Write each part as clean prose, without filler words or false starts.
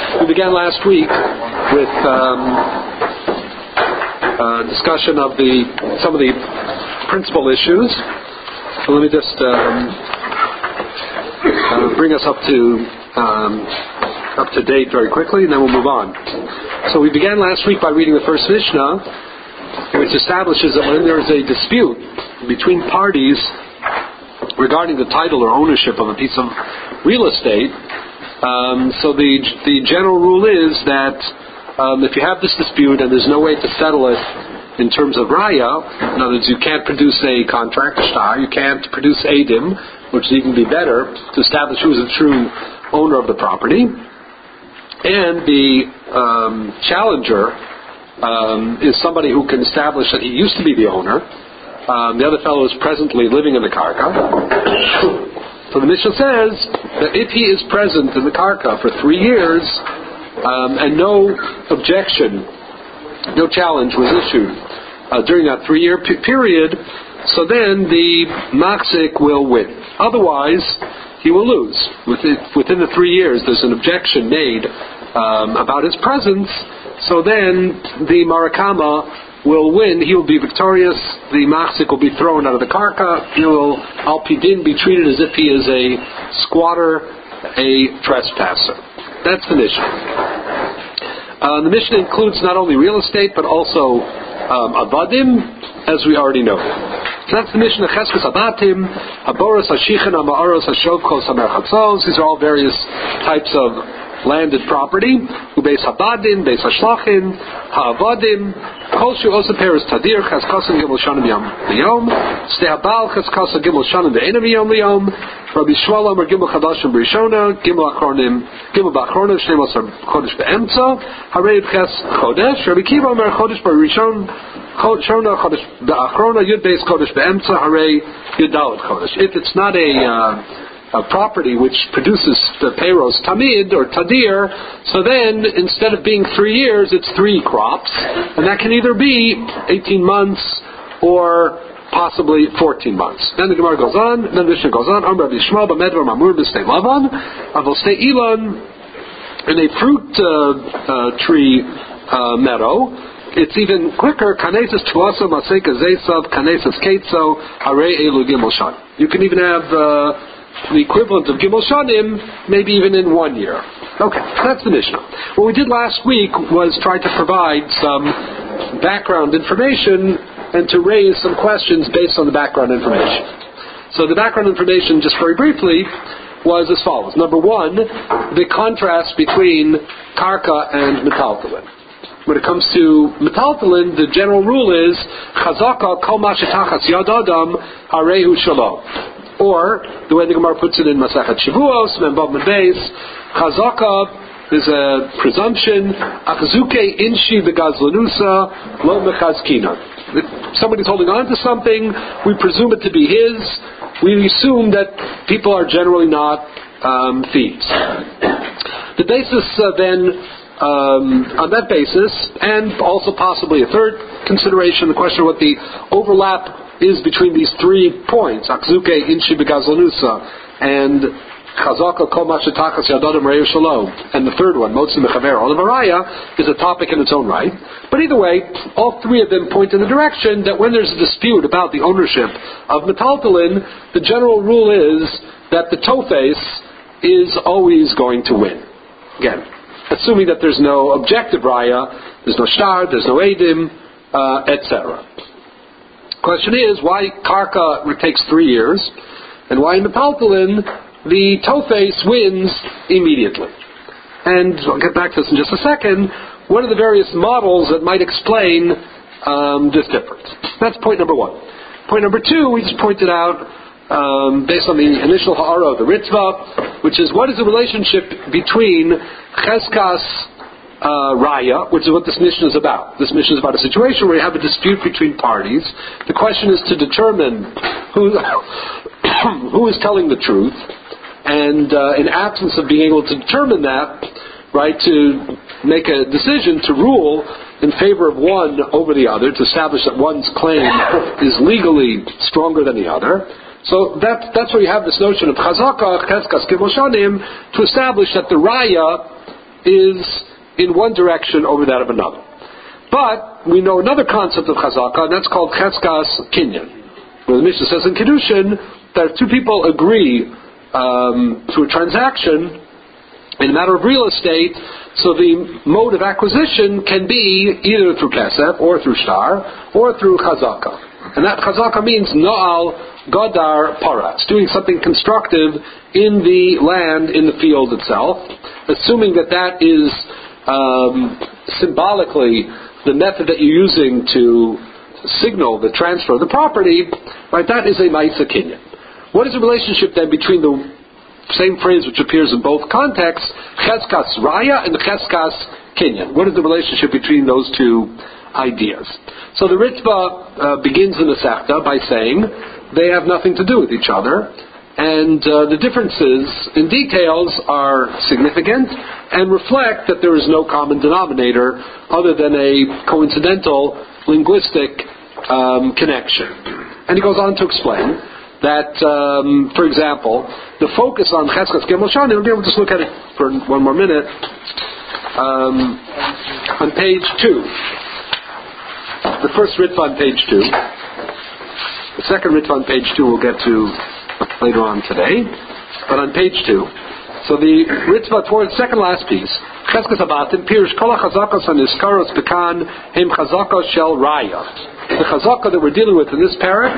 We began last week with discussion of some of the principal issues. So let me just bring us up to date very quickly, and then we'll move on. So we began last week by reading the first Mishnah, which establishes that when there is a dispute between parties regarding the title or ownership of a piece of real estate, so the general rule is that if you have this dispute and there's no way to settle it in terms of raya, in other words, you can't produce a contract, shtar, you can't produce edim, which would even be better to establish who's the true owner of the property, and the challenger is somebody who can establish that he used to be the owner. The other fellow is presently living in the karka. So the Mishnah says that if he is present in the karka for 3 years and no objection, no challenge was issued during that 3-year period, so then the machzik will win. Otherwise, he will lose. Within the 3 years, there's an objection made about his presence, so then the marakama will win. He will be victorious. The machzik will be thrown out of the karka. He will, al pidin, be treated as if he is a squatter, a trespasser. That's the Mishnah. The Mishnah includes not only real estate, but also avadim, as we already know. So that's the Mishnah. Cheskes abatim, haboros hashichan, hamaaros hashokos, hamerchatzos. These are all various types of landed property. Ubeis habadin, beis hashlachin, ha'avadim, kol shu osa peres tadir, cheskasim gimel shanim liyom, stei habal cheskasa gimel shanim ve'enim liyom, Rabbi Shmuel Omer gimel chadashim b'rishona, gimel b'achrona, shnei masar chodesh be'emtza, harei ches chodesh, Rabbi Kiva Omer chodesh b'rishon, shona chodesh b'achrona, yud beis chodesh be'emtza, harei yud dalet chodesh. If it's not a property which produces the payros tamid or tadir, so then instead of being 3 years, it's 3 crops, and that can either be 18 months or possibly 14 months. Then the Gemara goes on, then the Mishnah goes on, Amr Rabbi Yishmael b'medvar mamur b'stei lavan, avol stei ilan, in a fruit tree meadow. It's even quicker. Kanesis tuasa maseka zesav, kanesis ketso, harei elu gimel shan. You can even have the equivalent of Gimel Shanim, maybe even in 1 year. Okay, that's the Mishnah. What we did last week was try to provide some background information and to raise some questions based on the background information. So the background information, just very briefly, was as follows. Number 1, the contrast between karka and metaltalin. When it comes to metaltalin, the general rule is chazaka kol ma shetachas yad adam harehu shalom. Or, the way the Gemara puts it in Masachet Shavuos, Membav Mebeis, Chazaka is a presumption, Achzuke inshi begazlanusa, lo mechazkina. If somebody's holding on to something, we presume it to be his. We assume that people are generally not thieves. The basis then, on that basis, and also possibly a third consideration, the question of what the overlap is between these 3 points, Akzuke, Inshi, Begazlanusa, and Chazaka, Kol Machetakas, Yadodam, Reyu Shalom, and the third one, Motzi Mechaver, Olavaraya, is a topic in its own right. But either way, all 3 of them point in the direction that when there's a dispute about the ownership of metaltalin, the general rule is that the tofes is always going to win. Again, assuming that there's no objective raya, there's no shtar, there's no edim, etc. Question is, why karka takes 3 years, and why in metaltalin the tofes wins immediately? And I'll get back to this in just a second. What are the various models that might explain this difference? That's point number 1. Point number 2, we just pointed out, based on the initial ha'ara of the Ritva, which is what is the relationship between cheskas raya, which is what this Mishnah is about. This Mishnah is about a situation where you have a dispute between parties. The question is to determine who is telling the truth, and in absence of being able to determine that, right, to make a decision to rule in favor of one over the other, to establish that one's claim is legally stronger than the other. So that's where you have this notion of chazaka, cheskas, gimel shanim, to establish that the raya is in one direction over that of another. But we know another concept of chazaka, and that's called cheskas kinyan. Where the Mishnah says in Kedushin that if two people agree to a transaction in a matter of real estate, so the mode of acquisition can be either through kesef, or through shtar, or through chazaka. And that chazaka means no'al godar paratz, doing something constructive in the land, in the field itself, assuming that that is symbolically the method that you're using to signal the transfer of the property, right? That is a ma'isa kinyan. What is the relationship then between the same phrase which appears in both contexts, cheskas raya and the cheskas kinyan? What is the relationship between those two ideas? So the Ritva begins in the Sechta by saying they have nothing to do with each other, and the differences in details are significant and reflect that there is no common denominator other than a coincidental linguistic connection. And he goes on to explain that, for example, the focus on Cheskas Gimel Shani, we'll just look at it for one more minute, on page 2. The first Ritva on page 2. The second Ritva on page 2 we'll get to later on today. But on page 2, so the Ritva towards the second last piece, Cheskas Abatim, Pirush Kol HaChazakos HaNiskaros Bekan Hem Chazakos Shel Raya. The Chazaka that we're dealing with in this parak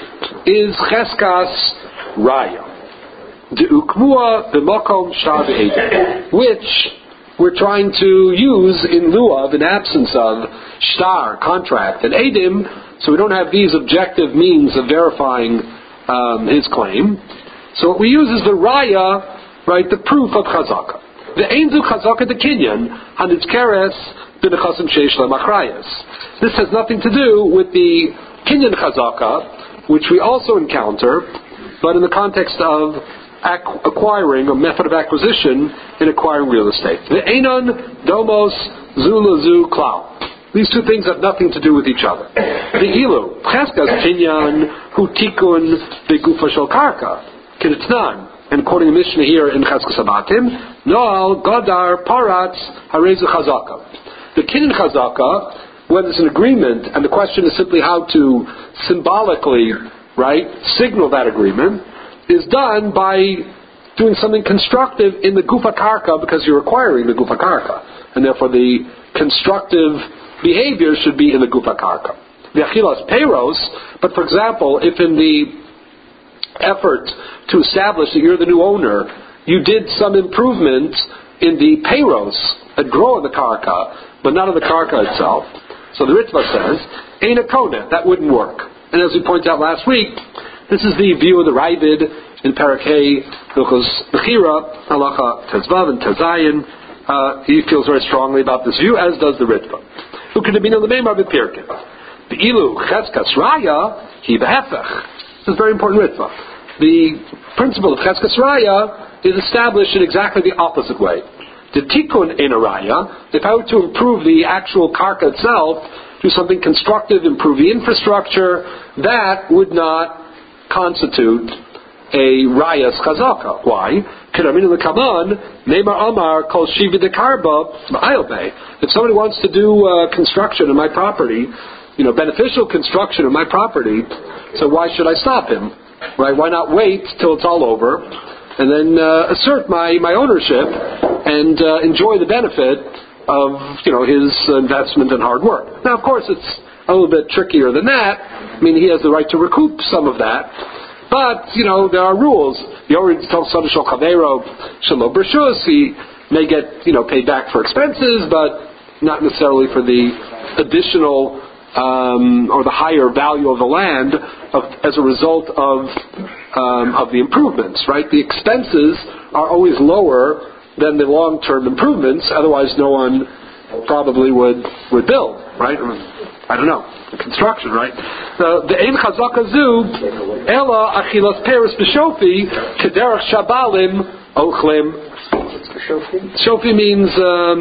is Cheskas Raya. De'ukmua b'mokom shar v'edim, which we're trying to use in lieu of, in absence of, shtar, contract, and edim, so we don't have these objective means of verifying his claim. So what we use is the raya, right, the proof of chazaka. The einzu chazaka de kinyan, hanitzkeres b'nechasim sheish lemachrayas. This has nothing to do with the kinyan chazaka, which we also encounter, but in the context of acquiring, a method of acquisition in acquiring real estate. The einon domos zulazu klau. These two things have nothing to do with each other. The ilu cheskas kinyan hu tikun begufa shel karka k'nitnan. And quoting the Mishnah here in Cheskas Abatim, noal godar paratz harezu chazaka. The kinyan chazaka, when there's an agreement, and the question is simply how to symbolically, right, signal that agreement, is done by doing something constructive in the gufa karka, because you're acquiring the gufa karka, and therefore the constructive behavior should be in the gufa karka. The achilas peiros, but for example, if in the effort to establish that you're the new owner, you did some improvement in the peiros that grow in the karka, but not in the karka itself. So the Ritva says, ein a koneh, that wouldn't work. And as we pointed out last week, this is the view of the Ravid in Parakeh, Hilchos Bechira, Halacha Tezvav and Tezayin. He feels very strongly about this view, as does the Ritva. Who could have been in the Meimar B'Pirkin? The Ilu Cheskas Raya, he behefech. This is very important Ritva. The principle of Cheskas Raya is established in exactly the opposite way. The Tikkun in a Raya, if I were to improve the actual karka itself, do something constructive, improve the infrastructure, that would not constitute a rayas chazaka. Why? If somebody wants to do construction in my property, beneficial construction in my property, so why should I stop him? Right? Why not wait till it's all over and then assert my ownership and enjoy the benefit of his investment and hard work? Now, of course, it's a little bit trickier than that. I mean, he has the right to recoup some of that. But, there are rules. He already tells Sadashal Chavero, Shelo Bershus, he may get, paid back for expenses, but not necessarily for the additional or the higher value of the land as a result of the improvements, right? The expenses are always lower than the long-term improvements, otherwise no one probably would build, right? I don't know. Construction, right? The Ein Chazaka Zu, Ela Achilas Peres B'Shofi, Kederach Shabalim Ochlim. Shofi means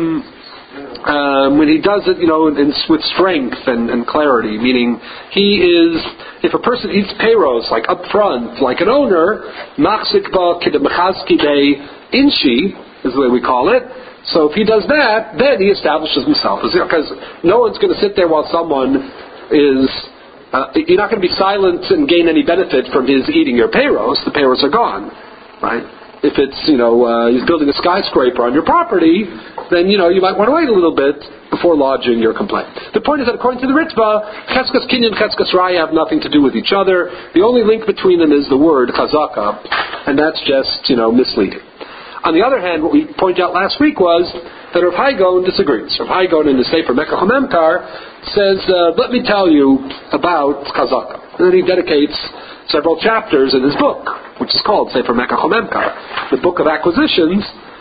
when he does it, with strength and clarity, meaning if a person eats peiros, like up front, like an owner, Machzik Ba Kidemachazki Be Inshi, is the way we call it. So if he does that, then he establishes himself. Because no one's going to sit there while someone is... you're not going to be silent and gain any benefit from his eating your payros. The payros are gone, right? If it's, he's building a skyscraper on your property, then, you might want to wait a little bit before lodging your complaint. The point is that according to the Ritva, Cheskas Kinyan, Cheskas Raya have nothing to do with each other. The only link between them is the word Chazaka, and that's just, misleading. On the other hand, what we pointed out last week was that Rav Hai Gaon disagrees. Rav Hai Gaon in the Sefer Mekach HaMemkar says, let me tell you about Chazaka. And then he dedicates several chapters in his book, which is called Sefer Mekach HaMemkar, the book of acquisitions,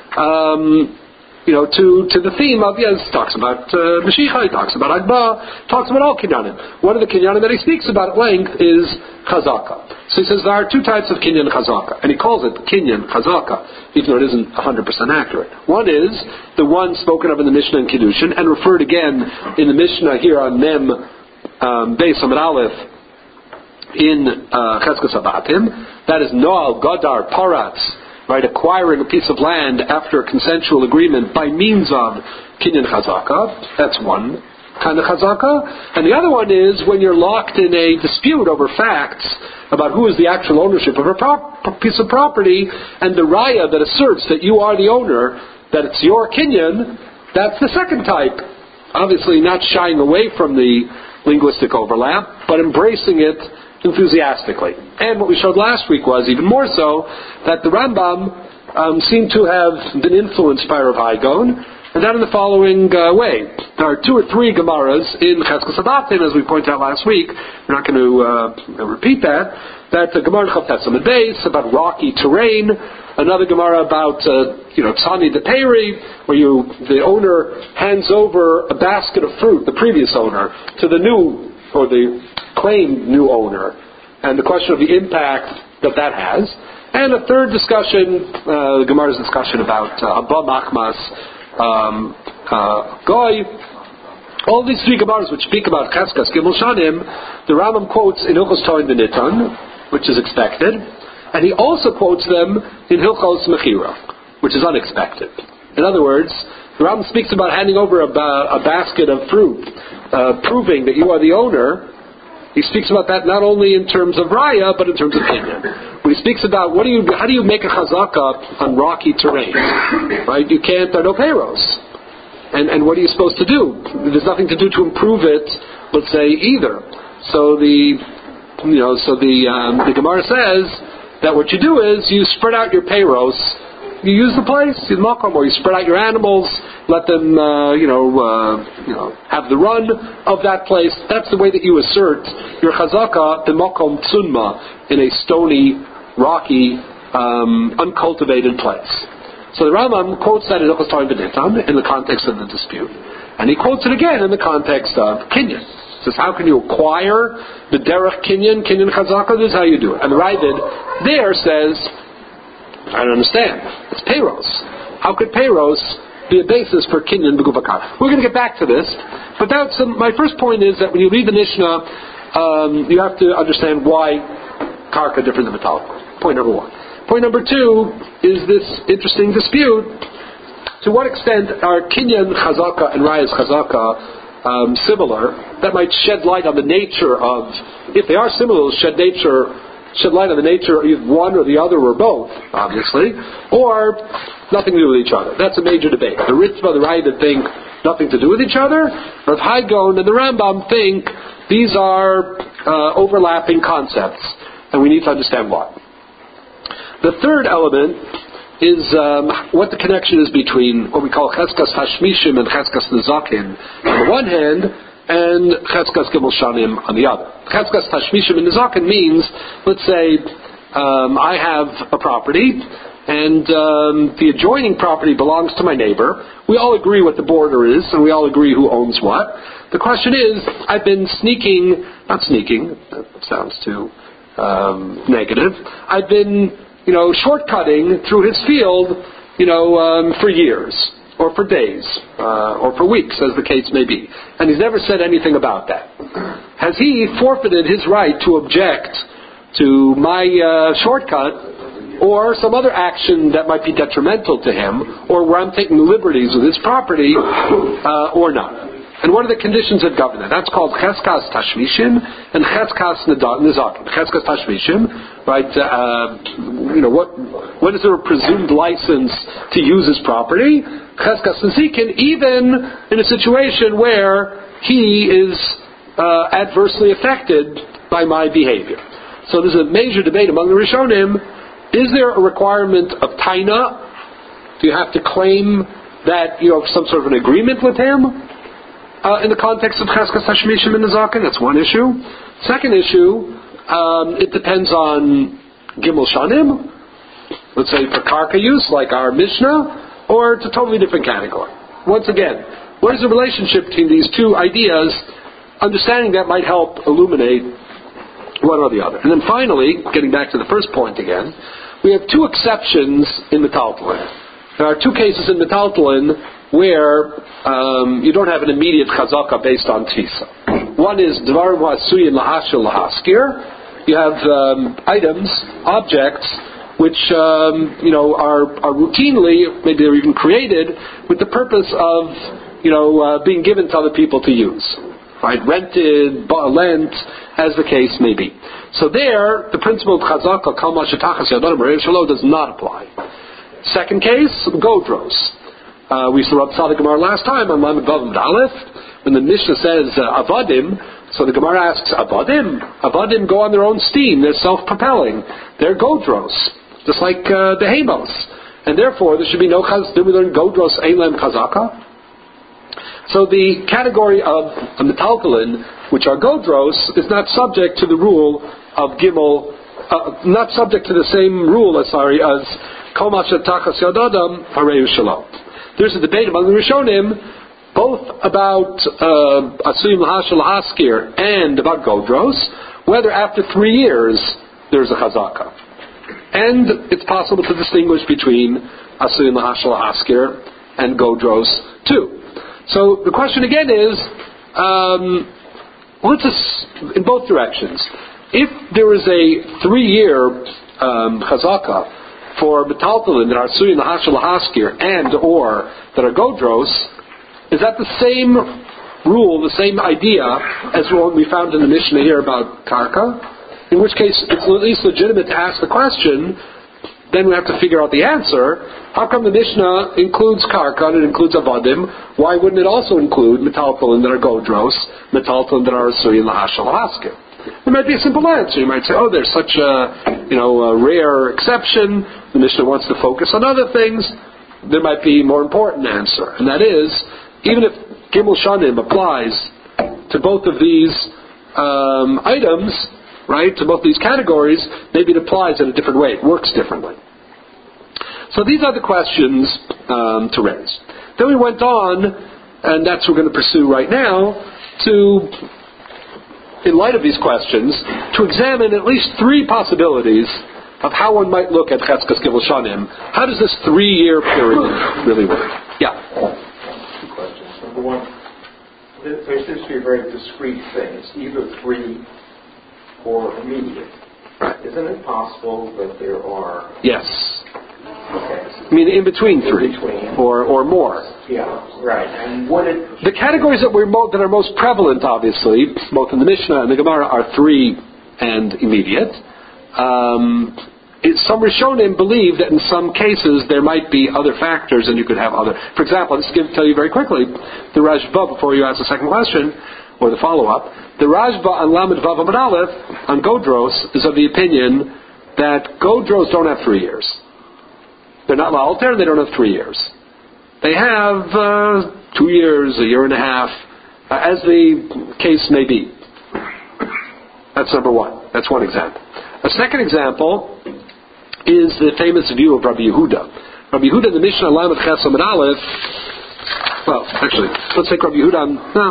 to the theme of, talks about Mashiach, he talks about Agba, talks about all Kinyanim. One of the Kinyanim that he speaks about at length is Chazaka. So he says there are two types of Kinyan Chazaka, and he calls it Kinyan Chazaka, even though it isn't 100% accurate. One is the one spoken of in the Mishnah and Kiddushin, and referred again in the Mishnah here on Mem Beis Amud Aleph in Cheskas Abatim. That is Noal Gadar Paratz, right, acquiring a piece of land after a consensual agreement by means of Kinyan Chazaka. That's one kind of Chazaka. And the other one is when you're locked in a dispute over facts about who is the actual ownership of a piece of property, and the Raya that asserts that you are the owner, that it's your Kinyan. That's the second type. Obviously not shying away from the linguistic overlap, but embracing it enthusiastically. And what we showed last week was, even more so, that the Rambam seemed to have been influenced by Rav Hai Gaon, and that in the following way. There are 2 or 3 Gemaras in Cheskas Abatim, as we pointed out last week. We're not going to repeat that. That the Gemara in Chavtes Amud Beis about rocky terrain. Another Gemara about Tzani de Peri, where the owner hands over a basket of fruit, the previous owner, to the new or the claimed new owner, and the question of the impact that has. And a third discussion, the Gemara's discussion about Abba Machmas, Goy. All these 3 Gemaras which speak about Cheskas Gimel Shanim, the Rambam quotes in Hilchos Toin B'Nitan, which is expected, and he also quotes them in Hilchos Mechira, which is unexpected. In other words, the Rambam speaks about handing over a basket of fruit, proving that you are the owner. He speaks about that not only in terms of Raya, but in terms of Kinyan. When he speaks about how do you make a Chazaka on rocky terrain, right? There are no payros. And what are you supposed to do? There's nothing to do to improve it, let's say, either. So the Gemara says that what you do is you spread out your payros. You use the place, you makom, or you spread out your animals, let them, have the run of that place. That's the way that you assert your chazaka, the makom tsunma, in a stony, rocky, uncultivated place. So the Rambam quotes that in Hilchos Toin B'Nitan in the context of the dispute, and he quotes it again in the context of Kinyan. He says, how can you acquire the derech Kinyan chazaka? This is how you do it. And the Ravid there says, I don't understand. It's payros. How could payros be a basis for Kinyan B'Guvakar? We're going to get back to this, but my first point is that when you read the Mishnah, you have to understand why Karka different than Metallic. Point number 1. Point number 2 is this interesting dispute. To what extent are Kinyan Chazaka and Raya's Chazaka similar? That might shed light on the nature of, if they are similar, shed light on the nature of either one or the other or both, obviously, or nothing to do with each other. That's a major debate. The Ritva, the Ravid think nothing to do with each other. Rav Hai Gaon and the Rambam think these are overlapping concepts, and we need to understand why. The third element is what the connection is between what we call Cheskas Hashmishim and Cheskas Nezakin on the one hand, and Cheskas Gimel Shanim on the other. Cheskas Hashmishim and Nezakin means, let's say, I have a property, and the adjoining property belongs to my neighbor. We all agree what the border is, and we all agree who owns what. The question is, I've been not sneaking, that sounds too negative. I've been shortcutting through his field, for years, or for days, or for weeks, as the case may be. And he's never said anything about that. Has he forfeited his right to object to my shortcut or some other action that might be detrimental to him, or where I'm taking liberties with his property, or not. And what are the conditions that govern that? That's called cheskas tashmishim and cheskas nizakim. Cheskas tashmishim, right? When is there a presumed license to use his property? Cheskas nizakim, even in a situation where he is adversely affected by my behavior. So there's a major debate among the Rishonim. Is there a requirement of taina? Do you have to claim that you have some sort of an agreement with him? In the context of cheskas tashmishim and nizakim, that's one issue. Second issue, it depends on gimel shanim, let's say for karka use, like our Mishnah, or it's a totally different category. Once again, what is the relationship between these two ideas? Understanding that might help illuminate one or the other. And then finally, getting back to the first point again, we have two exceptions in metaltalin. There are two cases in metaltalin where you don't have an immediate chazaka based on tfisa. One is dvarim ha'asuyin lahashil lahaskir. You have items, objects, which are routinely, maybe they're even created with the purpose of being given to other people to use, right? Rented, lent, as the case may be. So there, the principle of chazaka kal ma shetachas yadam b'reir shelo does not apply. Second case, godros. We saw Rav Tzaddik Gemara last time on Lamed Vav Amud Aleph, when the Mishnah says avadim, so the Gemara asks, avadim? Avadim go on their own steam, they're self-propelling, they're godros, just like the hemos. And therefore, there should be no chaz, did we learn godros eilem chazaka? So the category of metaltalin, which are godros, is not subject to the rule of gimel, not subject to the same rule as kol ma shetachas yadam hareyu shelo. There's a debate among the Rishonim, both about asuyim lahashil lahaskir and about godros, whether after 3 years there's a chazaka. And it's possible to distinguish between asuyim lahashil lahaskir and godros too. So the question again is, in both directions. If there is a 3-year chazaka for metaltalin that are suyin lahashil lahaskir and or that are godros, is that the same rule, the same idea as what we found in the Mishnah here about karka? In which case it's at least legitimate to ask the question. Then we have to figure out the answer. How come the Mishnah includes karka and it includes avadim? Why wouldn't it also include metaltalin that are godros, metaltalin that are suyin lahashil lahaskir? There might be a simple answer. You might say, "Oh, there's such a rare exception. The Mishnah wants to focus on other things." There might be a more important answer, and that is, even if gimel shanim applies to both of these items, right, to both these categories, maybe it applies in a different way. It works differently. So these are the questions to raise. Then we went on, and that's what we're going to pursue right now, to, in light of these questions, to examine at least 3 possibilities of how one might look at cheskas gimel shanim. How does this 3-year period really work? Yeah. 2 questions. Number 1, there seems to be a very discrete thing. It's either 3 or immediate. Right. Isn't it possible that there are... Yes. Okay. I mean, in between 3. In between. Or more. Yeah, right. And what it... The categories that are most prevalent, obviously, both in the Mishnah and the Gemara, are 3 and immediate. Some Rishonim believe that in some cases there might be other factors and you could have other... For example, let's tell you very quickly, the Rashba, before you ask the second question, or the follow-up, the Rashba on Lamed Vav Amud Aleph, on godros, is of the opinion that godros don't have 3 years. They're not la'alter, and they don't have 3 years. They have 2 years, a year and a half, as the case may be. That's number 1. That's one example. A second example is the famous view of Rabbi Yehuda. Rabbi Yehuda in the Mishnah Lamed Ches Amud Aleph. Well, actually, let's take Rabbi Yehuda.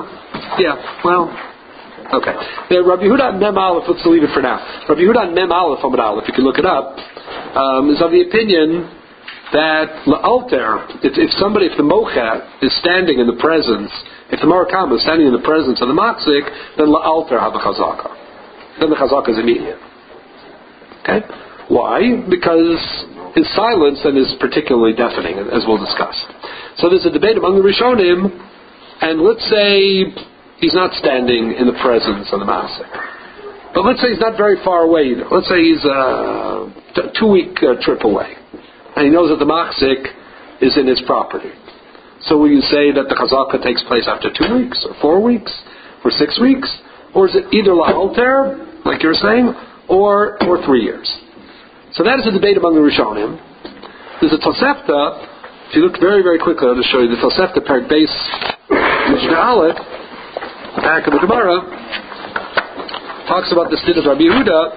Okay. Rabbi Yehuda Mem Aleph. Let's leave it for now. Rabbi Yehuda Mem Aleph Amud Aleph. If you can look it up, is of the opinion that la'alter, if the mocha is standing in the presence, if the marakam is standing in the presence of the matzik, then la'alter have a chazaka. Then the chazaka is immediate. Okay? Why? Because his silence then is particularly deafening, as we'll discuss. So there's a debate among the Rishonim, and let's say he's not standing in the presence of the Ma'asik. But let's say he's not very far away either. Let's say he's a 2-week trip away, and he knows that the Ma'asik is in his property. So will you say that the Chazaka takes place after 2 weeks, or 4 weeks, or 6 weeks? Or is it either La'alter, like you're saying, or 3 years? So that is a debate among the Rishonim. There's a Tosefta. If you look very, very quickly, I'll just show you the Tosefta Perek Beis Mishnah Aleph, back of the Gemara, talks about the stid of Rabbi Yehuda.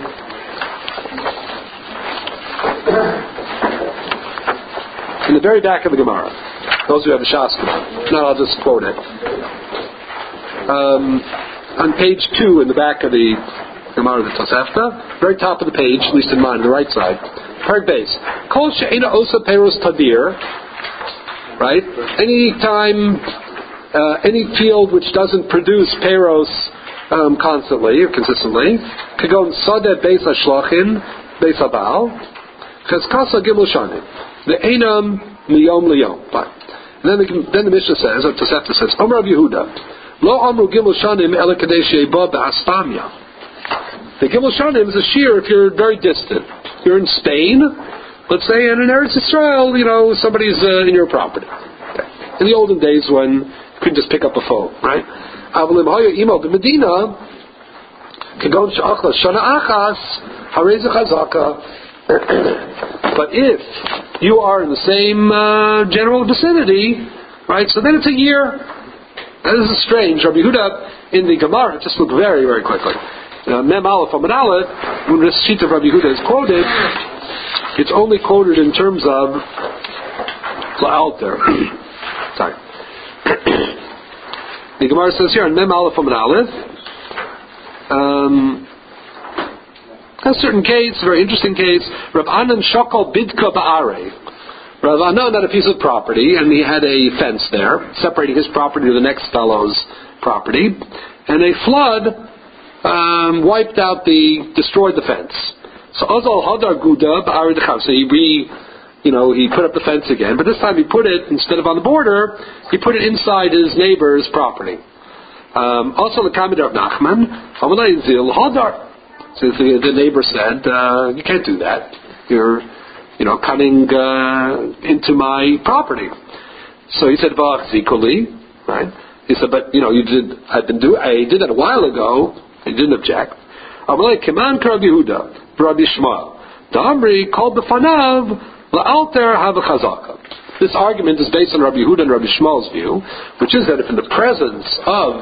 In the very back of the Gemara, those who have the Shas Gemara. No, I'll just quote it. On page 2 in the back of the Gemara of the Tosefta, very top of the page, at least in mine, the right side. Perek Beis. Kol she'ena osa peros tadir. Right? Any time, any field which doesn't produce peros constantly or consistently, could go in sadeh beis hashlachin, beis habal, cheskasa gimel shanim. The enam miyom liyom. And then the Mishnah says, or Tosefta says, Omer Rav Yehuda, lo amru gimel shanim ele kadei she'eba ba'astamya. The Gimel Shanim is a shear if you're very distant. You're in Spain, let's say, and in Eretz Yisrael, somebody's in your property. Okay. In the olden days when you couldn't just pick up a phone, right? But if you are in the same general vicinity, right, so then it's a year. Now, this is strange. Rabbi Yehuda in the Gemara, just look very, very quickly. Mem Aleph Amud Aleph, when this sheet of Rabbi Yehuda is quoted, it's only quoted in terms of La'alter. Sorry. The Gemara says here in Mem Aleph Amud Aleph, a certain case, a very interesting case, Rav Anan Shokol Bidka Ba'arei. Rav Anan had a piece of property, and he had a fence there, separating his property to the next fellow's property, and a flood destroyed the fence. So Azal Hadar Guda Ba'ari Dechav. So he put up the fence again, but this time he put it, instead of on the border, he put it inside his neighbor's property. Also the comment of Nachman, Amalei Zil Hadar. So the neighbor said, you can't do that. You're, cutting into my property. So he said, V'ach Zikuli, right? He said, but I did that a while ago. He didn't object. Amalei Keman Rabbi Yehuda, Rabbi Shmuel. Damri called the Fanav La'alter Have a Chazaka. This argument is based on Rabbi Yehuda and Rabbi Shmuel's view, which is that if in the presence of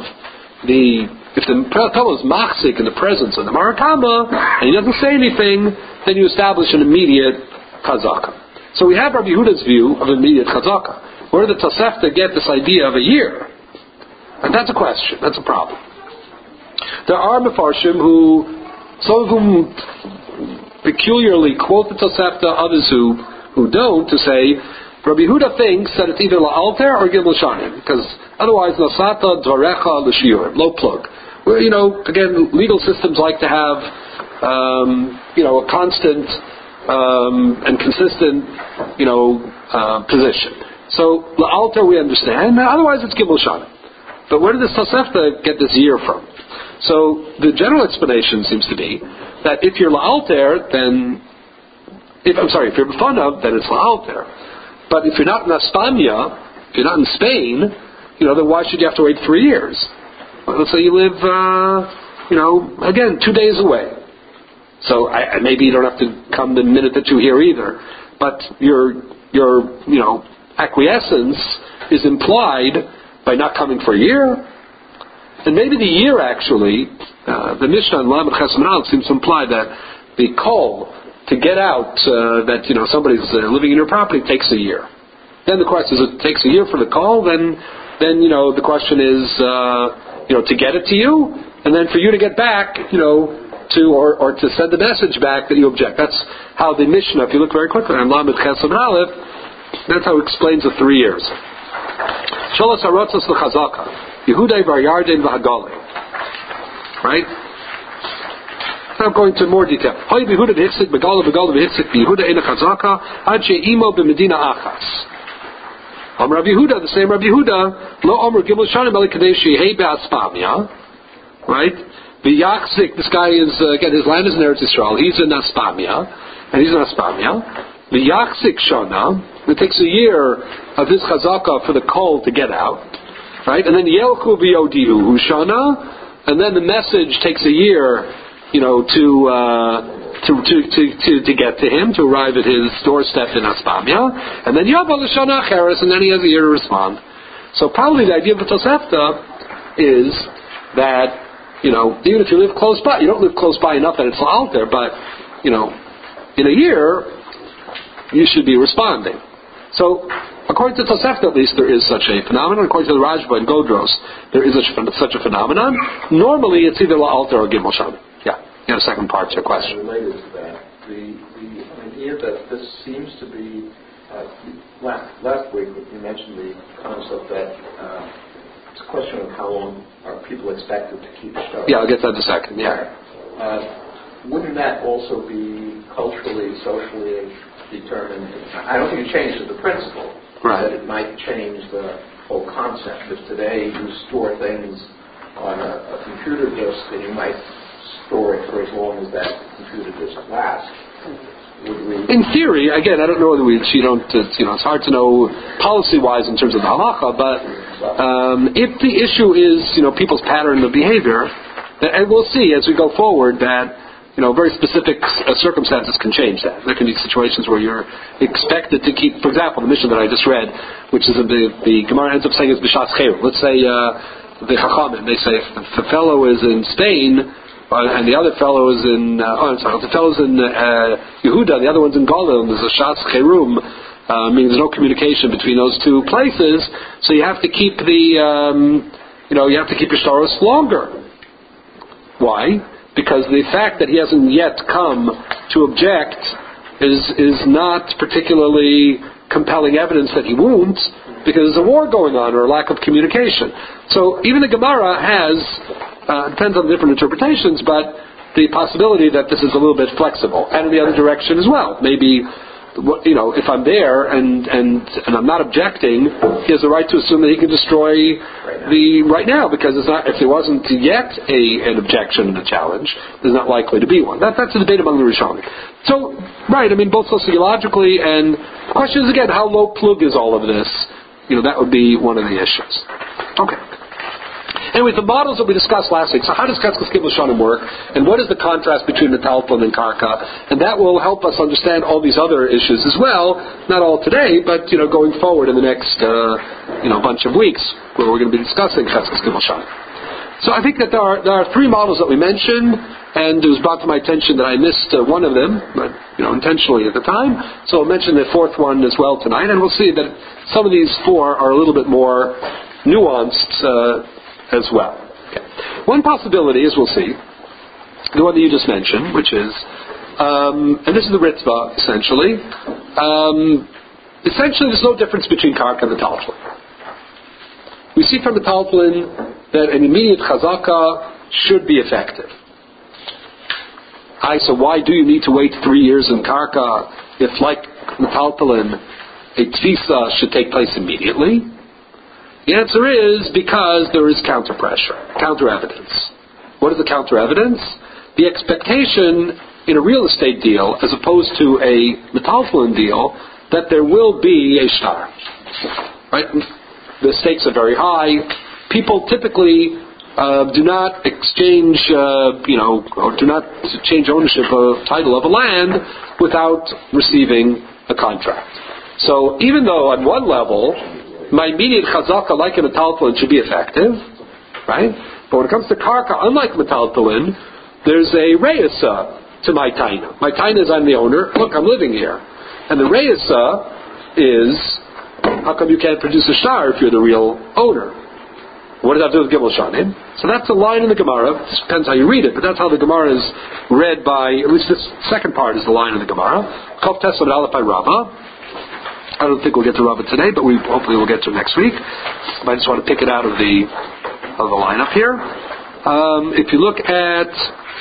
if the fellow is machzik in the presence of the Marakama and he doesn't say anything, then you establish an immediate Chazaka. So we have Rabbi Yehuda's view of immediate Chazaka. Where did the Tosefta get this idea of a year? And that's a question. That's a problem. There are Mefarshim some of whom peculiarly quote the Tosefta, others who don't, to say Rabbi Yehuda thinks that it's either La'alter or Gimel Shanim, because otherwise Nasata Dvarecha L'Shiur, low plug. Where, again, legal systems like to have a constant and consistent position. So La'alter we understand, otherwise it's Gimel Shanim. But where did this Tosefta get this year from? So the general explanation seems to be that if you're La'alter, then if you're B'fanav, then it's La'alter. But if you're not in Espana, if you're not in Spain, then why should you have to wait 3 years? Well, let's say you live, again, 2 days away. So maybe you don't have to come the minute that you're here either. But your acquiescence is implied by not coming for a year. And maybe the year actually, the Mishnah in Lamed Ches Manal seems to imply that the call to get out that somebody's living in your property takes a year. Then the question is, it takes a year for the call. Then the question is to get it to you, and then for you to get back, or to send the message back that you object. That's how the Mishnah, if you look very quickly on Lamed Ches Manal, that's how it explains the 3 years. Sholas harotzos l'chazaka. Yehudai bar Yarden v'Hagali. Right? Now I'm going to more detail. Hoy Behuda v'Hichzik begala v'Hichzik Behuda ena chazaka ad she'imo b'medina achas. Rabbi Yehuda, the same Rabbi Yehuda, lo omer gimel shanim el kadesh yehei be'aspamia, right? V'yachzik, this guy is again, his land is in Eretz Yisrael. He's in Aspamia, and he's in Aspamia. V'yachzik shana, it takes a year of his chazaka for the coal to get out, right? And then yelchu v'yodiu hushana. And then the message takes a year, to get to him, to arrive at his doorstep in Aspamia, and then Yabal L'Shana Acheres, and then he has a year to respond. So probably the idea of the Tosefta is that, even if you live close by, you don't live close by enough that it's alter, but, in a year, you should be responding. So, according to Tosefta, at least, there is such a phenomenon. According to the Rajba and Godros, there is such a phenomenon. Normally, it's either La'alter or Gimel Shana. Yeah, you have a second part to your question. Related to that, the idea that this seems to be, last week you mentioned the concept that it's a question of how long are people expected to keep shtar. Yeah, I'll get that in a second, yeah. Wouldn't that also be culturally, socially determined? I don't think it changes the principle. Right. That it might change the whole concept. If today you store things on a computer disk, then you might store it for as long as that computer disk lasts. In theory, again, I don't know whether it's hard to know policy-wise in terms of the halacha, but if the issue is, people's pattern of behavior, and we'll see as we go forward that very specific circumstances can change that. There can be situations where you're expected to keep, for example, the mission that I just read, which is the Gemara ends up saying is B'shas Cheru. Let's say the Chachamim, they say if the fellow is in Spain, and the other fellow is in, the fellow's in Yehuda, the other one's in Golil, and there's a Shas Cherum, meaning there's no communication between those two places, so you have to keep you have to keep your shtaros longer. Why? Because the fact that he hasn't yet come to object is not particularly compelling evidence that he won't, because there's a war going on or a lack of communication. So even the Gemara has, depends on the different interpretations, but the possibility that this is a little bit flexible. And in the other direction as well. Maybe, if I'm there and I'm not objecting, he has the right to assume that he can destroy right now, because if there wasn't yet an objection and a challenge, there's not likely to be one. That's a debate among the Rishonim. So, both sociologically, and the question is again, how low plug is all of this? That would be one of the issues. Okay. Anyway, the models that we discussed last week. So how does Chetzkas Gimel Shanim work? And what is the contrast between Metalton and Karka? And that will help us understand all these other issues as well. Not all today, but going forward in the next bunch of weeks where we're going to be discussing Chetzkas Gimel Shanim. So I think that there are three models that we mentioned, and it was brought to my attention that I missed one of them, but intentionally at the time. So I'll mention the fourth one as well tonight, and we'll see that some of these four are a little bit more nuanced as well. Okay. One possibility, as we'll see, the one that you just mentioned, which is, and this is the Ritzvah, essentially. Essentially, there's no difference between Karka and the Taltlin. We see from the Taltlin that an immediate Chazaka should be effective. So why do you need to wait 3 years in Karka if, like the Taltlin, a Tfisa should take place immediately? The answer is because there is counter evidence. What is the counter evidence? The expectation in a real estate deal, as opposed to a metalflin deal, that there will be a shtar. Right? The stakes are very high. People typically do not exchange, or do not change ownership of title of a land without receiving a contract. So even though on one level my immediate chazaka, like a metaltalin, should be effective, right? But when it comes to karka, unlike metaltalin, there's a reisa to my taina. My taina is I'm the owner. Look, I'm living here. And the reisa is, how come you can't produce a shtar if you're the real owner? What does that do with Gimel Shanim? So that's a line in the Gemara. It depends how you read it, but that's how the Gemara is read by, at least this second part is the line in the Gemara. Kov Tesla Alapay Rama. I don't think we'll get to Rava today, but hopefully we'll get to it next week. But I just want to pick it out of the lineup here. If you look at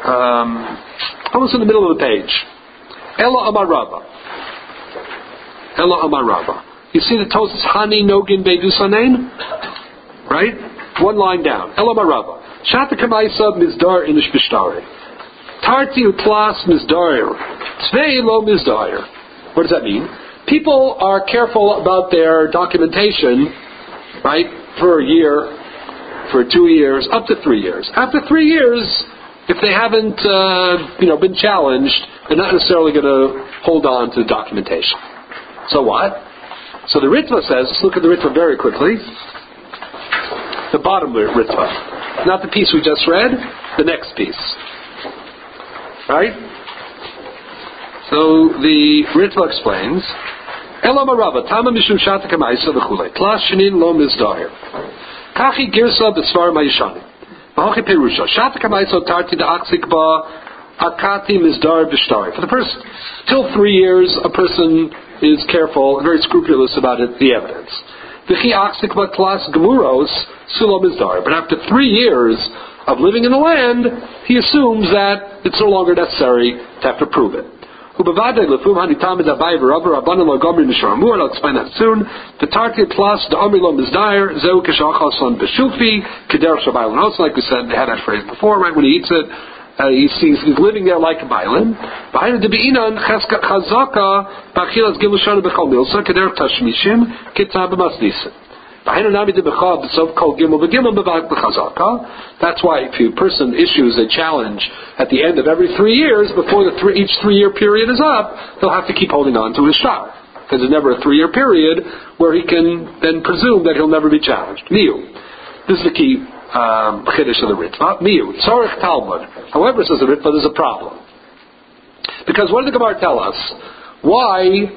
almost in the middle of the page. Ela Amar Rava. Ela Amar Rava. You see the Tosas Hani Nogin Beidusanein? Right? One line down. Ela Amar Rava. Shata Kamaisa Mizdar Inish Bishtare. Tarti Utlas Mizdar. Tvei Lo Mizdar. What does that mean? People are careful about their documentation, right, for a year, for 2 years, up to 3 years. After 3 years, if they haven't, been challenged, they're not necessarily going to hold on to the documentation. So what? So the Ritva says, let's look at the Ritva very quickly. The bottom Ritva. Not the piece we just read, the next piece. Right? So the Ritva explains, Elam Arava, Tama Mishum Shata Kamaisa V'chulei, Tlas Shinin Lo Mizdahir. Kachi Girsa B'Svar Ma'yishani. Mahochi Perusha, Shata Kamaisa Tarti Da'aksik Ba, Akati Mizdar B'Shtari. For the first, till 3 years, a person is careful, very scrupulous about it, the evidence. V'chi Aksik Ba Tlas Gemuros, Sulo Mizdar. But after 3 years of living in the land, he assumes that it's no longer necessary to have to prove it. I'll explain that soon. Like we said, they had that phrase before, right? When he eats it, he's living there like a bailin. That's why if a person issues a challenge at the end of every 3 years, before each 3-year period is up, they'll have to keep holding on to his shtar. Because there's never a 3-year period where he can then presume that he'll never be challenged. Miu. This is the key chiddush of the Ritva. Miu. Tzorich Talmud. However, says the Ritva, there's a problem. Because what did the Gemara tell us? Why,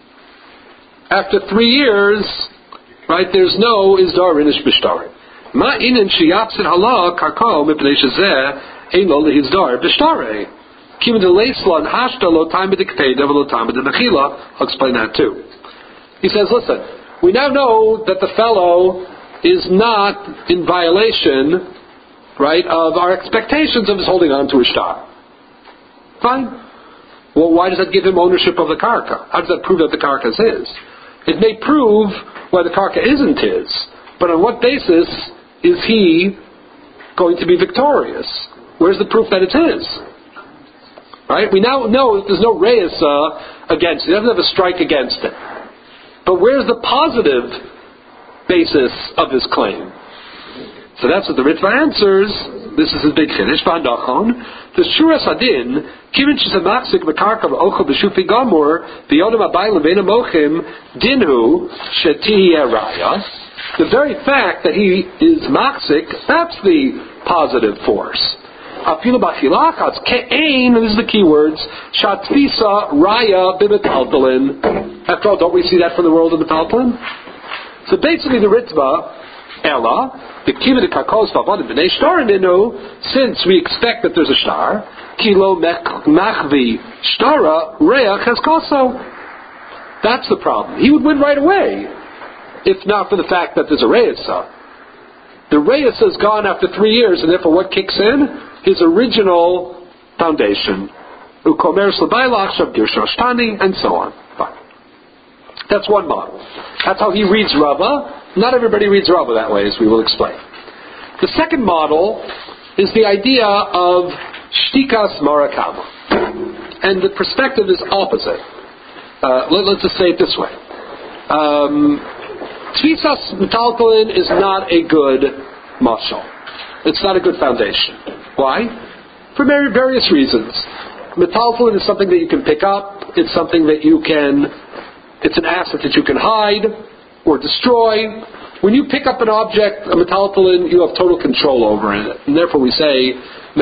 after 3 years, right, there's no Izdar Inish B'Shtari. Ma inin sheyapsid halah karko mipnei shezeh eino lehizdar b'shtare. Kim de leislan hashta lo time b'dikteda v'lo time b'demechila. I'll explain that too. He says, listen, we now know that the fellow is not in violation, right, of our expectations of his holding on to his shtar. Fine. Well, why does that give him ownership of the karka? How does that prove that the karka is his? It may prove why the karka isn't his, but on what basis is he going to be victorious? Where's the proof that it's his? Right? We now know that there's no reis against it. He doesn't have a strike against it. But where's the positive basis of his claim? So that's what the Ritva answers. This is his big chiddush. The Shuras Hadin, Kivin Shizamaksik Mekarka V'Ochel B'Shufi Gamur V'Yodam Abaylim V'Ena Mochim Dinhu Shetihi Raya. The very fact that he is maksik, that's the positive force. Afilu B'Chilachas Ke'ein, this is the key words, Shatvisa Raya B'Metaltalin. After all, don't we see that from the world of Metaltalin? So basically the Ritva, Ella, the Kiva de Kakos Vavon B'nei Shtar Minu, since we expect that there's a shtar, Kilo Machvi Shtara Rea Cheskoso. That's the problem. He would win right away, if not for the fact that there's a Reisa. The Reisa is gone after 3 years, and therefore what kicks in? His original foundation. Ukomer Slabailach Shav Girshrashtani, and so on. Fine. That's one model. That's how he reads Rava. Not everybody reads Rava that way, as we will explain. The second model is the idea of Shtikas Marakama. And the perspective is opposite. Let's just say it this way. Tfisas Metaltalin is not a good mashal. It's not a good foundation. Why? For various reasons. Metaltalin is something that you can pick up. It's something that it's an asset that you can hide or destroy. When you pick up an object, a metaltalin, you have total control over it. And therefore we say,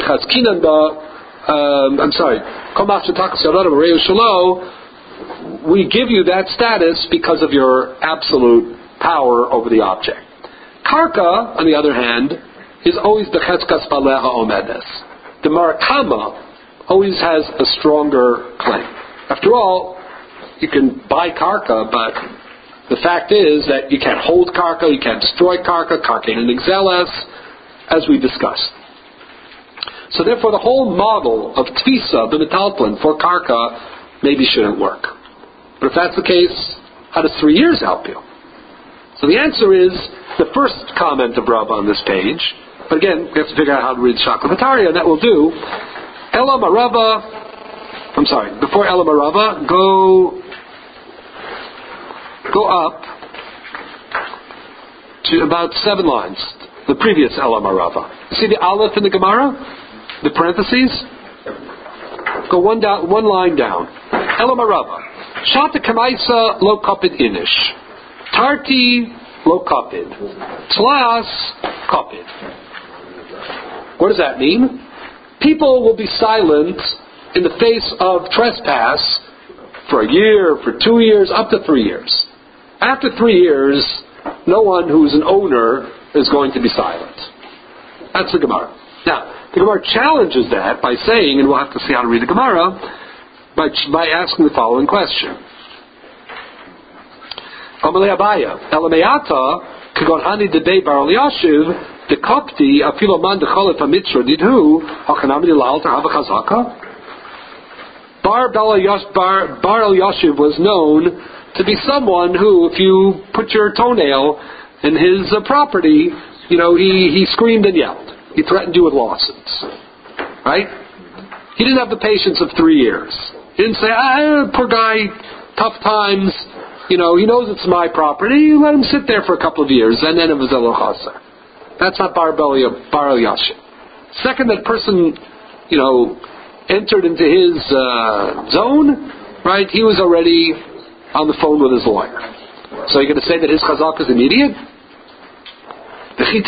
we give you that status because of your absolute power over the object. Karka, on the other hand, is always becheskas baleha omedes. The marakama always has a stronger claim. After all, you can buy karka, but the fact is that you can't hold karka, you can't destroy karka, karka in an exeles, as we discussed. So therefore the whole model of Tfisa, b'metaltlin, for Karka, maybe shouldn't work. But if that's the case, how does 3 years help you? So the answer is the first comment of Rav on this page. But again, we have to figure out how to read Shaklavataria, and that we'll do. Elam Arava, before Elam Arava, go up to about 7 lines. The previous Elam Arava. See the Aleph in the Gemara? The parentheses? Go one line down. Elam Arava. Shata Kamaisa lo kapid inish. Tarti lo kapid. Tlas kapid. What does that mean? People will be silent in the face of trespass for a year, for 2 years, up to 3 years. After 3 years, no one who's an owner is going to be silent. That's the Gemara. Now, the Gemara challenges that by saying, and we'll have to see how to read the Gemara, by asking the following question. Amalei Abaya, Elameata, Kagon Hani Debei Bar Yashiv, the Kopti, Afiloman de Cholef Amitra Didhu, Hachanamidi Lalta Hava Chazaka. Bar El Yashiv was known to be someone who, if you put your toenail in his property, he screamed and yelled. He threatened you with lawsuits. Right? He didn't have the patience of 3 years. He didn't say, poor guy, tough times, he knows it's my property, let him sit there for a couple of years, and then it was Elochasa. That's not Bar El Yashiv. Second, that person, entered into his zone, right, he was already on the phone with his lawyer. So you're going to say that his chazak is immediate? So it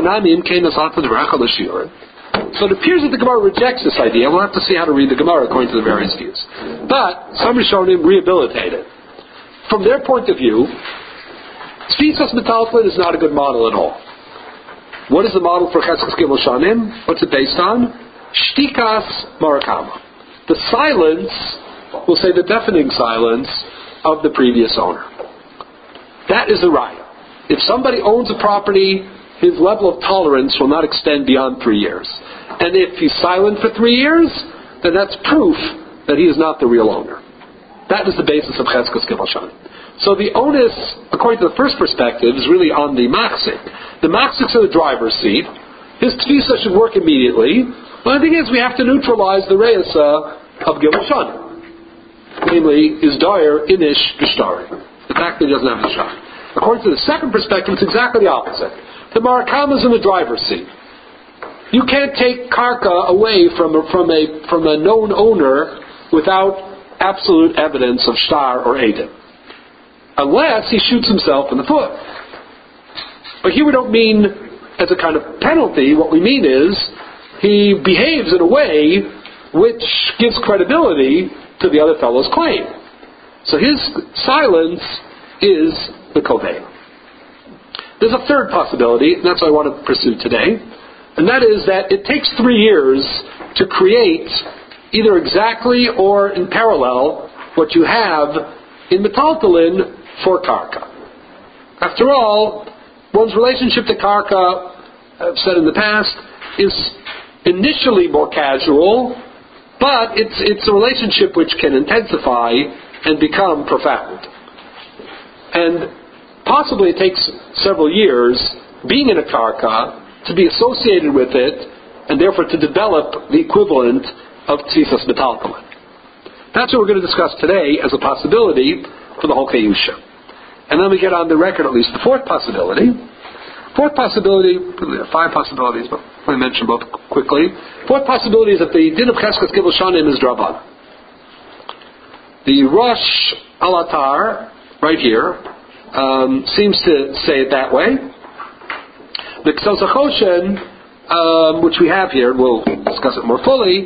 appears that the Gemara rejects this idea. We'll have to see how to read the Gemara according to the various views. But some Rishonim rehabilitate it. From their point of view, Tfisas Metaltlin is not a good model at all. What is the model for Cheskes Gimel Shanim? What's it based on? Shtikas Marakama. The silence, we'll say the deafening silence, of the previous owner. That is the right. If somebody owns a property, his level of tolerance will not extend beyond 3 years. And if he's silent for 3 years, then that's proof that he is not the real owner. That is the basis of Cheskes Gimel Shanim. So the onus, according to the first perspective, is really on the machzik. The machzik's in the driver's seat. His tfisa should work immediately. But the thing is, we have to neutralize the reisa of Gimel Shanim. Namely, his dyer inish b'shtari. The fact that he doesn't have the shtar. According to the second perspective, it's exactly the opposite. The marakam is in the driver's seat. You can't take karka away from a known owner without absolute evidence of shtar or edim, unless he shoots himself in the foot. But here we don't mean as a kind of penalty. What we mean is he behaves in a way which gives credibility to the other fellow's claim. So his silence is the kovei. There's a third possibility, and that's what I want to pursue today, and that is that it takes 3 years to create, either exactly or in parallel, what you have in metaltalin for karka. After all, one's relationship to karka, I've said in the past, is initially more casual, but it's a relationship which can intensify and become profound. And possibly it takes several years, being in a karka, to be associated with it, and therefore to develop the equivalent of tfisas metaltalin. That's what we're going to discuss today as a possibility for the whole Keyusha. And then we get on the record at least the fourth possibility. Fourth possibility, there are 5 possibilities, but let me mention both quickly. Fourth possibility is that the din of Cheskes Gimel Shanim is Draban. The Rosh Alatar, right here, seems to say it that way. The Ksel Zachoshen, which we have here, we'll discuss it more fully,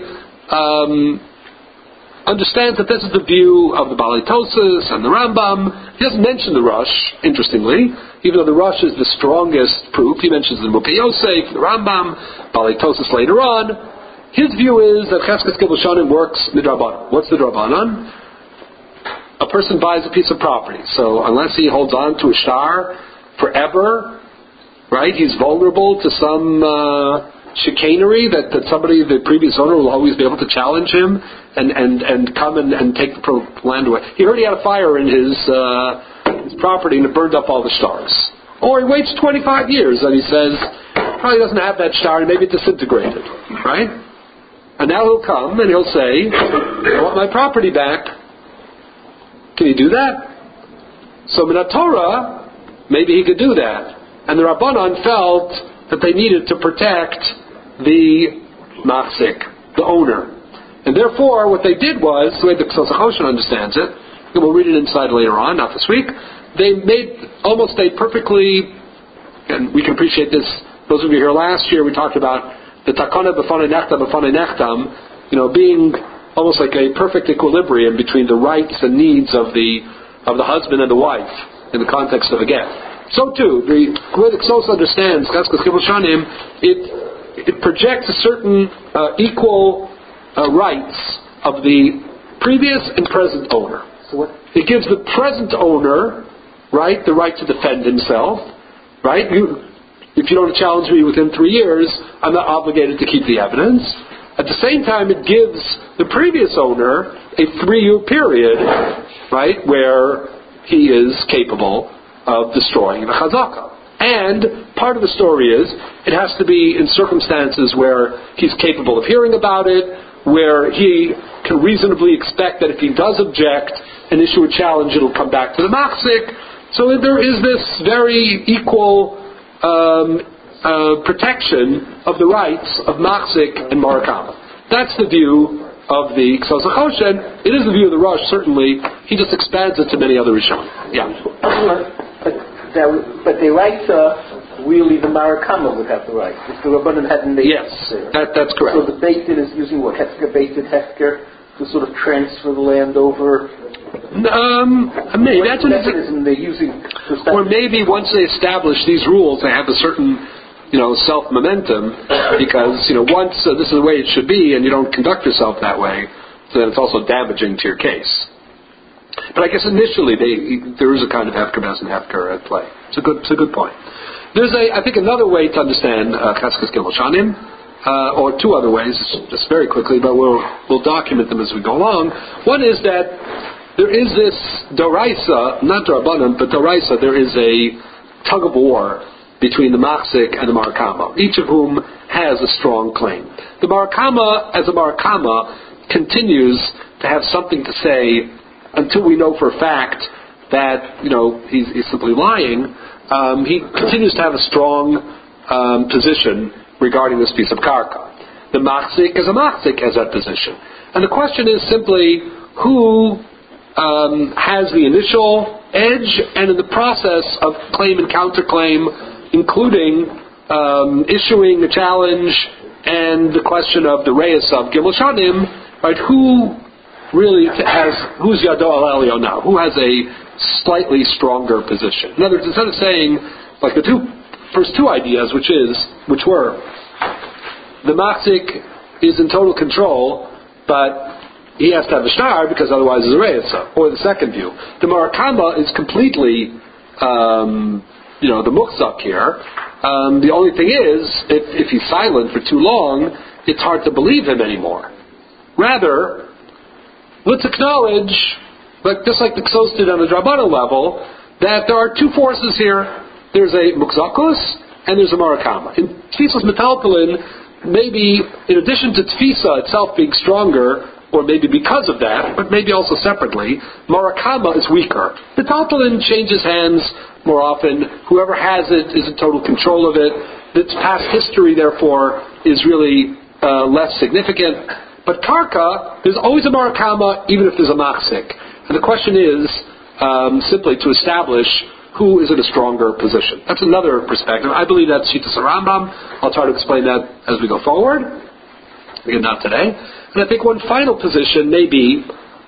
understands that this is the view of the Balei Tosas and the Rambam. He doesn't mention the Rosh, interestingly, even though the Rosh is the strongest proof. He mentions the Mukei Yosef, the Rambam, Balei Tosas later on. His view is that Cheskes Gimel Shanim works midrabanan. What's the drabanan? A person buys a piece of property, so unless he holds on to a shtar forever, right, he's vulnerable to some chicanery that somebody, the previous owner, will always be able to challenge him and come and take the land away. He heard he had a fire in his property and it burned up all the stars. Or he waits 25 years and he says, probably doesn't have that star and maybe it disintegrated, right? And now he'll come and he'll say, I want my property back. Can he do that? So Minat Torah, maybe he could do that. And the Rabbanan felt that they needed to protect the machzik, the owner. And therefore, what they did was, the way the Ksos HaChoshen understands it, and we'll read it inside later on, not this week, they made almost a perfectly, and we can appreciate this, those of you here last year, we talked about the takana b'fanei nechtam, being almost like a perfect equilibrium between the rights and needs of the husband and the wife in the context of a get. So too, the way the Ksos understands Cheskes Gimel Shanim, it projects a certain equal rights of the previous and present owner. So what? It gives the present owner, right, the right to defend himself, right? If you don't challenge me within 3 years, I'm not obligated to keep the evidence. At the same time, it gives the previous owner a 3-year period, right, where he is capable of destroying the chazaka. And part of the story is, it has to be in circumstances where he's capable of hearing about it, where he can reasonably expect that if he does object and issue a challenge, it'll come back to the machzik. So there is this very equal protection of the rights of machzik and marakama. That's the view of the Ksos HaChoshen. It is the view of the Rosh, certainly. He just expands it to many other Rishonim. Yeah. But the rights are really the marakama would have the rights. If the Rabbanan hadn't made yes, that's correct. So the Beit Din is using what? Hefker, Beit Din, Hefker, to sort of transfer the land over? Maybe. That's what mechanism they're using. Or maybe once they establish these rules, they have a certain, self-momentum, because, once this is the way it should be and you don't conduct yourself that way, then it's also damaging to your case. But I guess initially there is a kind of Hefker Bez and Hefker at play. It's a good point. There's I think another way to understand Cheskes Gimel Shanim, or two other ways, just very quickly, but we'll document them as we go along. One is that there is this Doraisa, not Rabbanan, but Doraisa, there is a tug of war between the Machzik and the Marakama, each of whom has a strong claim. The Marakama, as a Marakama, continues to have something to say until we know for a fact that, he's simply lying. He continues to have a strong position regarding this piece of karka. The Machzik, as a Machzik, has that position. And the question is simply, who has the initial edge, and in the process of claim and counterclaim, including issuing a challenge and the question of the Reis of Gimel Shanim, right? Who really who's Yado al Elyon now? Who has a slightly stronger position? In other words, instead of saying like the first two ideas, which were the Machzik is in total control, but he has to have a shtar because otherwise it's a reisa. Or the second view, the Marakama is completely, the muchzak here. The only thing is, if he's silent for too long, it's hard to believe him anymore. Rather, let's acknowledge, just like the Ksos did on the Drabbana level, that there are two forces here. There's a muchzakus and there's a Marakama. In Tfisas Metalpilin, maybe in addition to Tfisa itself being stronger, or maybe because of that, but maybe also separately, Marakama is weaker. Metalpilin changes hands more often. Whoever has it is in total control of it. Its past history, therefore, is really less significant. But Karka, there's always a Marakama, even if there's a Machzik. And the question is simply to establish who is in a stronger position. That's another perspective. I believe that's Shitas Rambam. I'll try to explain that as we go forward. Again, not today. And I think one final position may be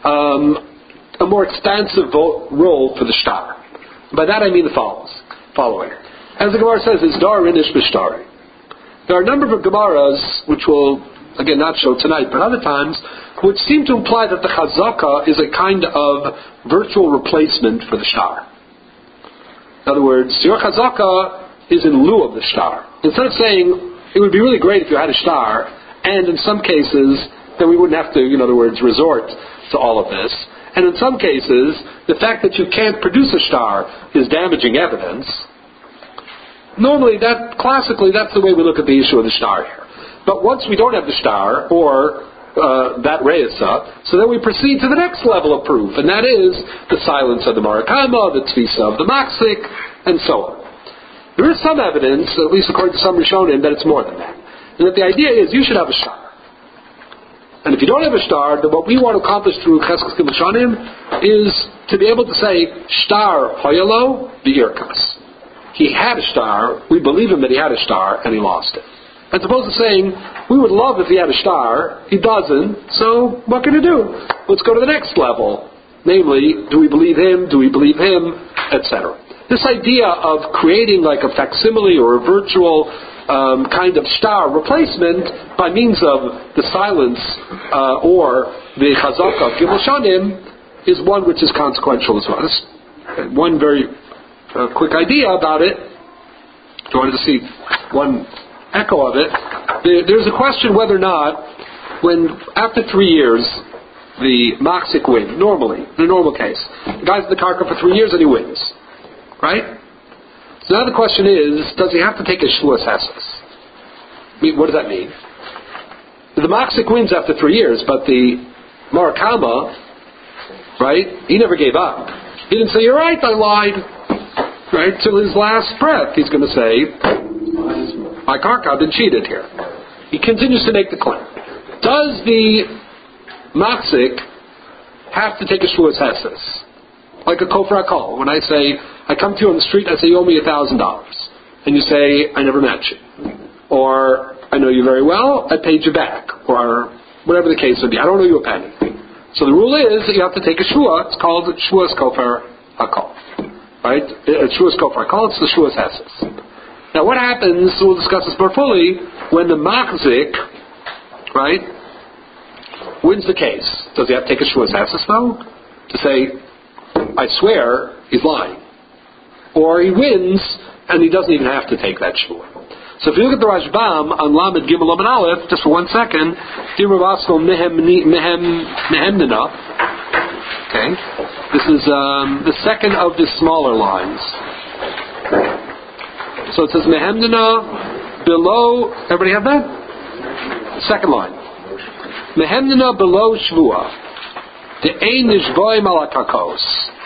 a more expansive role for the shtar. By that I mean the following. As the Gemara says, it's dar inish b'shtari. There are a number of Gemaras, which will, again, not show tonight, but other times, which seem to imply that the chazaka is a kind of virtual replacement for the shtar. In other words, your chazaka is in lieu of the shtar. Instead of saying, it would be really great if you had a star, and in some cases, then we wouldn't have to, in other words, resort to all of this. And in some cases, the fact that you can't produce a star is damaging evidence. Normally, classically, that's the way we look at the issue of the star here. But once we don't have the star, or that reisa, so then we proceed to the next level of proof, and that is the silence of the Marakama, the Tfisa of the Maksik, and so on. There is some evidence, at least according to some Rishonim, that it's more than that. And that the idea is you should have a star. And if you don't have a star, then what we want to accomplish through Cheskes Gimel Shanim is to be able to say, Shtar Hoyalo V'irkas. He had a star, we believe him that he had a star, and he lost it. As opposed to saying, we would love if he had a star, he doesn't, so what can he do? Let's go to the next level. Namely, do we believe him, etc. This idea of creating like a facsimile or a virtual kind of star replacement by means of the silence or the chazaka of Gimel Shanim is one which is consequential as well. This, one very quick idea about it, if you wanted to see one echo of it, there's a question whether or not when after 3 years the Maksik wins, normally, in a normal case, the guy's in the karka for 3 years and he wins, right? So now the question is, does he have to take a Shvuas Hesses? What does that mean? The Maksik wins after 3 years, but the Marakama, right, he never gave up. He didn't say, you're right, I lied. Right, till his last breath, he's going to say, my karka, I've been cheated here. He continues to make the claim. Does the Maksik have to take a Shvuas Hesses? Like a Kofar HaKol. When I say, I come to you on the street, I say, you owe me $1,000. And you say, I never met you. Or, I know you very well, I paid you back. Or, whatever the case would be. I don't owe you a penny. So the rule is that you have to take a Shvuah. It's called Shvuas Kofar HaKol. Right? Shvuas Kofar HaKol, it's the Shvuas Hesses. Now what happens, we'll discuss this more fully, when the Machzik, right, wins the case. Does he have to take a Shvuas Hesses though? To say, I swear, he's lying. Or he wins, and he doesn't even have to take that Shvuah. So if you look at the Rashbam on Lamed Gimel Lamed Aleph, just for 1 second, Diravasko Mehemnina. Okay, this is the second of the smaller lines. So it says Mehemnina below. Everybody have that? Second line. Mehemnina below Shvuah. The Ein Nishboim Alakakos.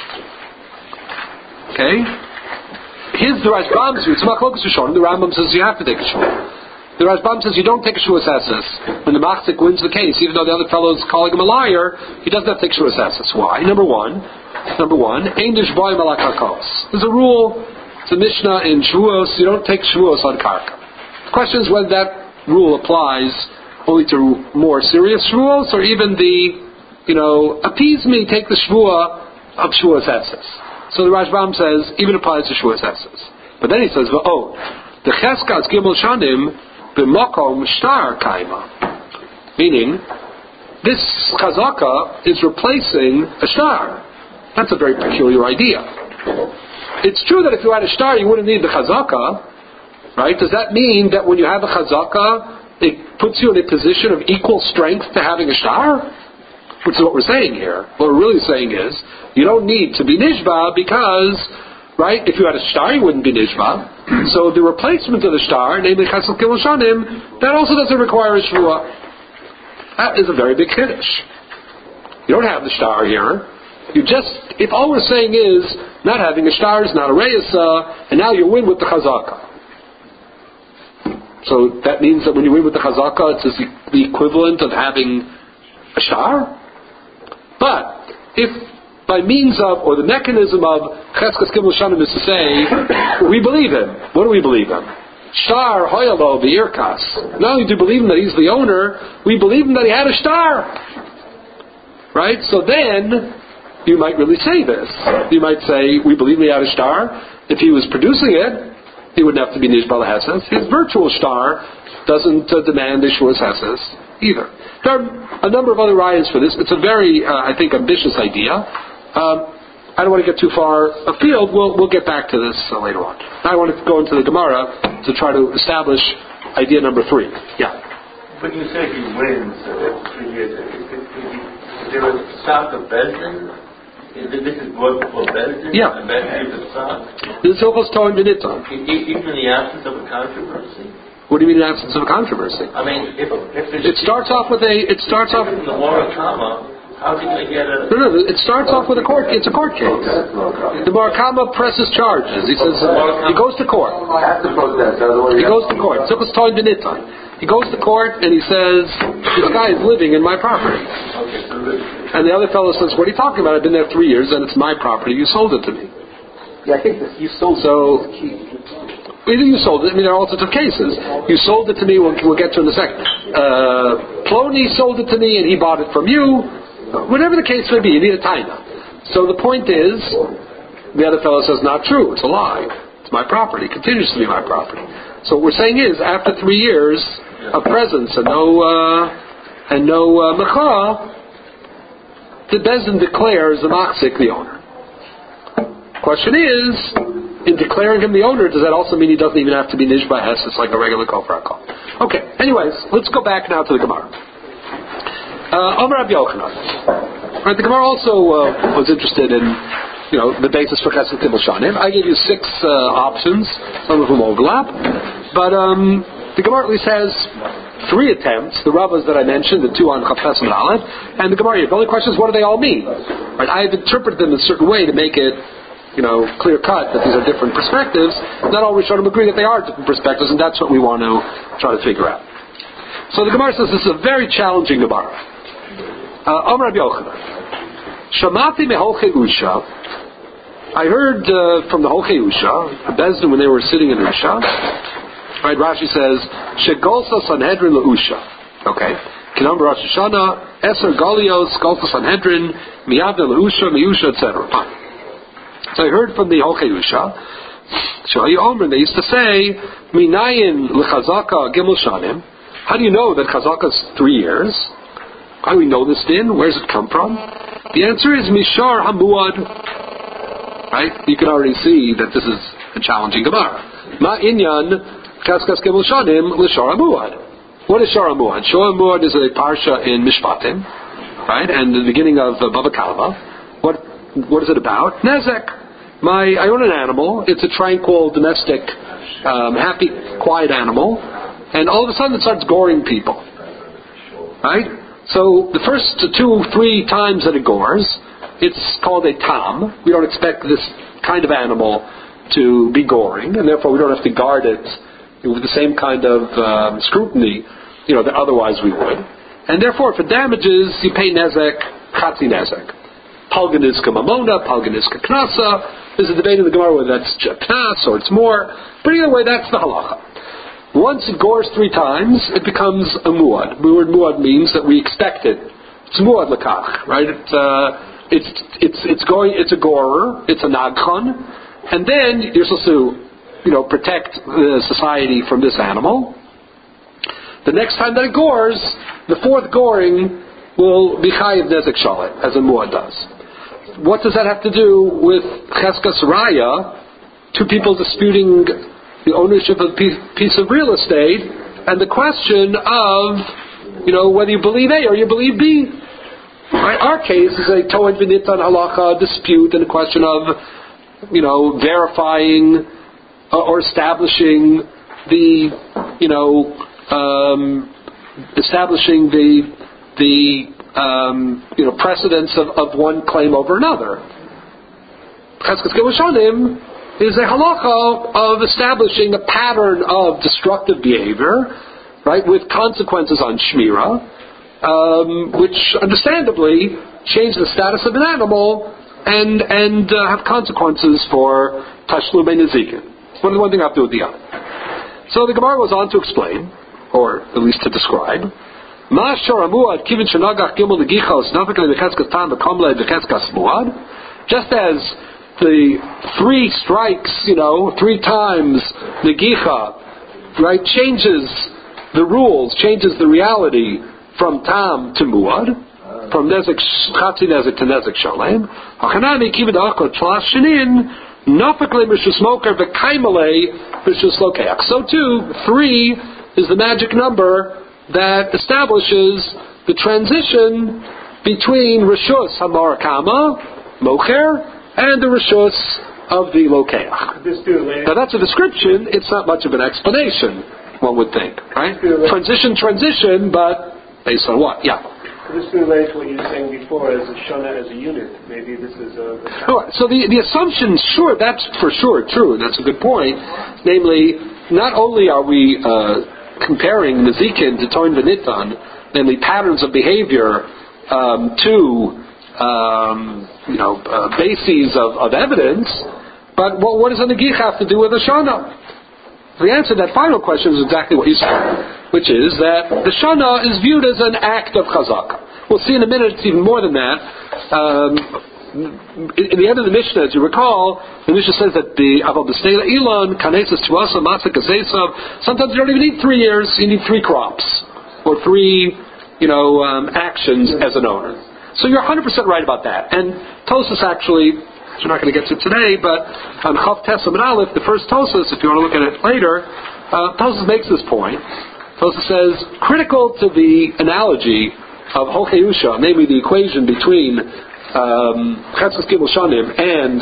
Okay. Here's the Rashbam's view. It's Machlokas Rishonim. The Rambam says you have to take a Shvuah. The Rashbam says you don't take a Shvuas Hesses when the Machzik wins the case, even though the other fellow is calling him a liar. He doesn't have to take Shvuas Hesses. Why? Number one, Ein Nishboim Alakakos. There's a rule. It's a Mishnah in Shvuos. You don't take Shvuos on karka. The question is whether that rule applies only to more serious Shvuos or even the, appease me, take the Shvuah of Shvuas Hesses. So the Rashbam says, even applies to Shvuas Hesses. But then he says, the Cheskas Gimel Shanim b'makom shtar kaima. Meaning, this chazaka is replacing a shtar. That's a very peculiar idea. It's true that if you had a shtar, you wouldn't need the chazaka, right? Does that mean that when you have a chazaka, it puts you in a position of equal strength to having a shtar? Which is what we're saying here. What we're really saying is, you don't need to be nishba because, right, if you had a shtar, you wouldn't be nishba. So the replacement of the shtar, namely Chesed Gimel Shanim, that also doesn't require a shvuah. That is a very big kiddush. You don't have the shtar here. If all we're saying is, not having a shtar is not a reisa, and now you win with the chazaka. So that means that when you win with the chazaka, it's the equivalent of having a shtar? But if by means of, or the mechanism of Cheskas Gimel Shanim is to say, we believe him. What do we believe him? Shtar hoyalo v'irkas. Not only do we believe him that he's the owner, we believe him that he had a shtar. Right? So then, you might really say this. You might say, we believe he had a shtar. If he was producing it, he wouldn't have to be Nishbal Hesses. His virtual shtar doesn't demand the Shvuas Hesses either. There are a number of other rayas for this. It's a very, I think, ambitious idea. I don't want to get too far afield. We'll get back to this later on. Now I want to go into the Gemara to try to establish idea number 3. Yeah. When you say he wins 3 years, is there a stock of Bezdin? This is brought before Bezdin? Yeah. And Bezdin gives a stock? This is Hilchos Toim B'Nitzon. Even in the absence of a controversy? What do you mean in absence of a controversy? I mean, if it starts off with the Morakama, how's he going to get a... No, it starts off with it's a court case. The Morakama presses charges. He says, he goes to court. He goes to court. Hilchos Toim B'Nitzon. He goes to court and he says, this guy is living in my property. And the other fellow says, what are you talking about? I've been there 3 years and it's my property. You sold it to me. Yeah, I think you sold it. So, either you sold it, I mean, there are all sorts of cases. You sold it to me, we'll get to in a second. Plony sold it to me and he bought it from you. Whatever the case may be, you need a taina. So the point is, the other fellow says, not true, it's a lie. It's my property, it continues to be my property. So what we're saying is, after 3 years of presence and no mecha, the Bezdin declares the machzik the owner. Question is, in declaring him the owner, does that also mean he doesn't even have to be nishba hes? It's like a regular kol for a kol. Okay. Anyways, let's go back now to the Gemara. Amar Rabbi Yochanan. Right, the Gemara also was interested in, the basis for chesed tibul shanim. I gave you 6 options, some of them overlap, but the Gemara at least has 3 attempts. The Ravas that I mentioned, the 2 on Chafes and Aleph, and the Gemara. The only question is, what do they all mean? Right, I have interpreted them in a certain way to make it, clear cut that these are different perspectives. Not all Rishonim agree that they are different perspectives, and that's what we want to try to figure out. So the Gemara says this is a very challenging Gemara. Amar Rabbi Yochanan, Shamati meholchei usha. I heard from the Holchei Usha, the Bezdin, when they were sitting in Usha. Right, Rashi says, Shegolsa Sanhedrin le'usha. Okay. Kinam Rosh Hashanah, Eser Galios, Golsa Sanhedrin, Miyavne le'usha, Miyusha, etc. So I heard from the Holchei Usha, Shahi Omer, they used to say, Minayin l'chazaka gimel shanim. How do you know that chazaka is 3 years? How do we know this din? Where does it come from? The answer is Mishar Hamuad. Right? You can already see that this is a challenging Gemara. Ma inyan cheskas gimel shanim l'shar hamuad. What is shar hamuad? Shar hamuad is a parsha in Mishpatim, right? And the beginning of Bava Kama. What is it about? Nezek. I own an animal. It's a tranquil, domestic, happy, quiet animal, and all of a sudden it starts goring people. Right? So the first 2-3 times that it gores, it's called a tam. We don't expect this kind of animal to be goring, and therefore we don't have to guard it with the same kind of scrutiny, that otherwise we would. And therefore, for damages, you pay nezek, chatzi nezek. Palganiska mamona, palganiska knasa. There's a debate in the Gemara whether that's knas or it's more. But either way, that's the halacha. Once it gores 3 times, it becomes a muad. The word muad means that we expect it. It's muad lakach, right? It's a gorer, it's a nagchan, and then you're supposed to, protect the society from this animal. The next time that it gores, the 4th goring will be chayiv nezek shalit, as a muad does. What does that have to do with cheskas raya, 2 people disputing the ownership of a piece of real estate, and the question of, whether you believe A or you believe B? Right? Our case is a toed v'nitan halacha dispute and a question of, verifying or establishing the precedence of one claim over another. Cheskas gimel shanim is a halacha of establishing a pattern of destructive behavior, right, with consequences on shmira. Which understandably change the status of an animal and have consequences for tashlumei nezikin. One thing have to do with the other. So the Gemara goes on to explain, or at least to describe, Ma shor hamuad kivin shenagach gimel negichos nafik lecheskas tam v'kamle v'cheskas muad. Just as the 3 strikes, 3 times negicha, right, changes the rules, changes the reality from tam to muad, from nezek chatzi nezek to nezek shalem. Hachanami kivin achot shalash shinin nafik le mishus moker v'kaimale mishus lokeach. So too, 3 is the magic number that establishes the transition between Rishus HaMarakama, Mocher, and the Rishus of the Lokeach. Now that's a description, it's not much of an explanation, one would think, right? Transition, but based on what? Yeah. This relates to what you were saying before as a Shana as a unit. Maybe this is a... So the assumption, sure, that's for sure true, and that's a good point. Namely, not only are we comparing Nezikin to Toin V'Nitan, namely patterns of behavior to bases of evidence, but what does a Negich have to do with a Shana? The answer to that final question is exactly what you said, which is that the Shana is viewed as an act of Chazaka. We'll see in a minute it's even more than that. In the end of the Mishnah, as you recall, the Mishnah says that the Aval B'Steila Elon, Kanesis Tuasa, Matzah Kazesav, sometimes you don't even need 3 years, you need 3 crops, or 3, actions as an owner. So you're 100% right about that. And Tosas actually, we're not going to get to today, but on Chav Tesam and Aleph, the first Tosas, if you want to look at it later, Tosas makes this point. Tosas says, critical to the analogy of Hocheusha, namely the equation between Chetzos Gimel Shanim and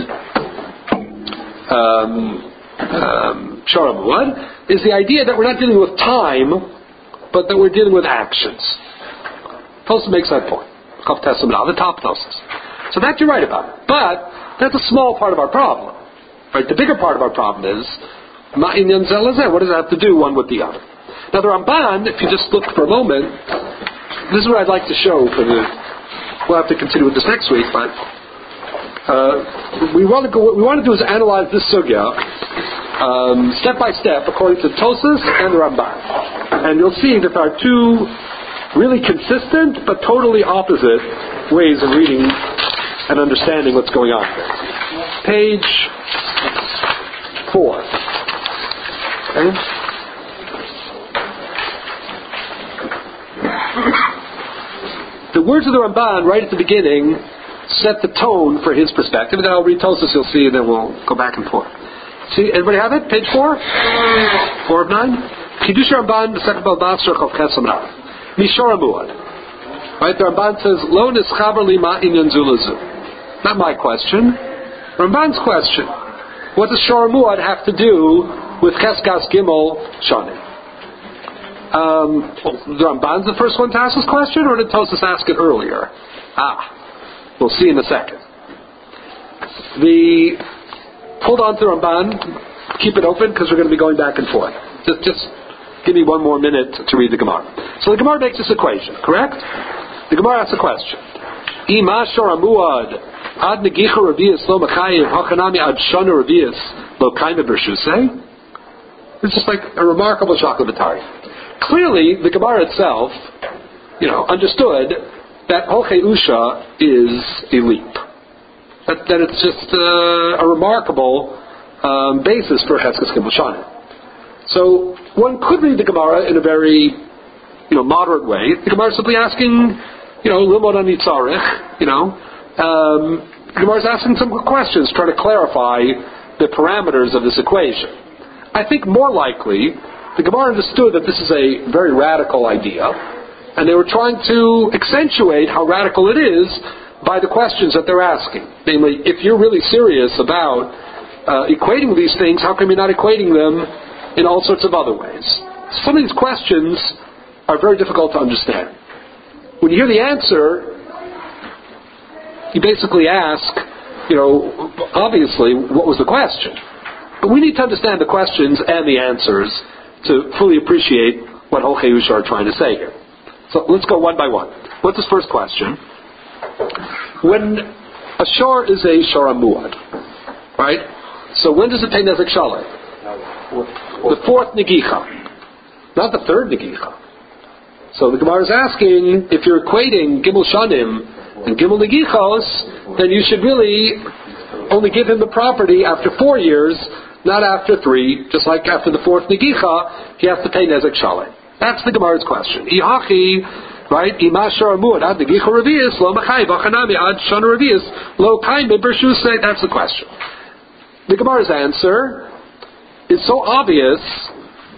Shara Muad, is the idea that we're not dealing with time, but that we're dealing with actions. Tosas makes that point. Chav Tesam and Aleph, the top Tosas. So that you're right about. But that's a small part of our problem. Right? The bigger part of our problem is, what does it have to do one with the other? Now the Ramban, if you just look for a moment, this is what I'd like to show we'll have to continue with this next week, but what we want to do is analyze this sugya step by step according to Tosas and the Ramban. And you'll see that there are two really consistent but totally opposite ways of reading and understanding what's going on here. Page 4. Okay. The words of the Ramban right at the beginning set the tone for his perspective. And then I'll read Tosas, you'll see, and then we'll go back and forth. See, everybody have it? Page 4? 4 of 9? Chidush Ramban, the second Balbasar, Chav Chesam Rav. Mishora Muad. Right, the Ramban says, Lo nischaber lima inyan zulazu. Not my question. Ramban's question. What does Shor Muad have to do with Cheskas Gimel Shanim? The Ramban's the first one to ask this question, or did Tosas ask it earlier? We'll see in a second. Hold on to the Ramban. Keep it open, because we're going to be going back and forth. Just give me one more minute to read the Gemara. So the Gemara makes this equation, correct? The Gemara asks a question. Ima Shor Muad ad negicha rabias lo machayev hachanami ad shana rabias lo kaima b'rshusei. It's just like a remarkable shakla. Clearly, the Gemara itself, understood that Hocheusha is a leap. That it's just a remarkable basis for Cheskas Gimel Shanim. So one could read the Gemara in a very, moderate way. The Gemara is simply asking, Limod ani tzarich, the Gemara is asking some questions, trying to clarify the parameters of this equation. I think more likely, the Gemara understood that this is a very radical idea, and they were trying to accentuate how radical it is by the questions that they're asking. Namely, if you're really serious about equating these things, how come you're not equating them in all sorts of other ways? Some of these questions are very difficult to understand. When you hear the answer, you basically ask, obviously, what was the question? But we need to understand the questions and the answers to fully appreciate what Hocheusha are trying to say here. So let's go one by one. What's this first question? When a shor is a shor muad, right? So when does it pay nezek shalei? The fourth negicha, not the third negicha. So the Gemara is asking, if you're equating Gimel Shanim and Gimel Negichos, then you should really only give him the property after 4 years, not after 3. Just like after the fourth Negicha, he has to pay Nezek Shalem. That's the Gemara's question. Ihachi, right? Imashar Amud ad Negicha Revius lo Machai Vachanami ad Shana Revius lo Kaime Bershusei. That's the question. The Gemara's answer is so obvious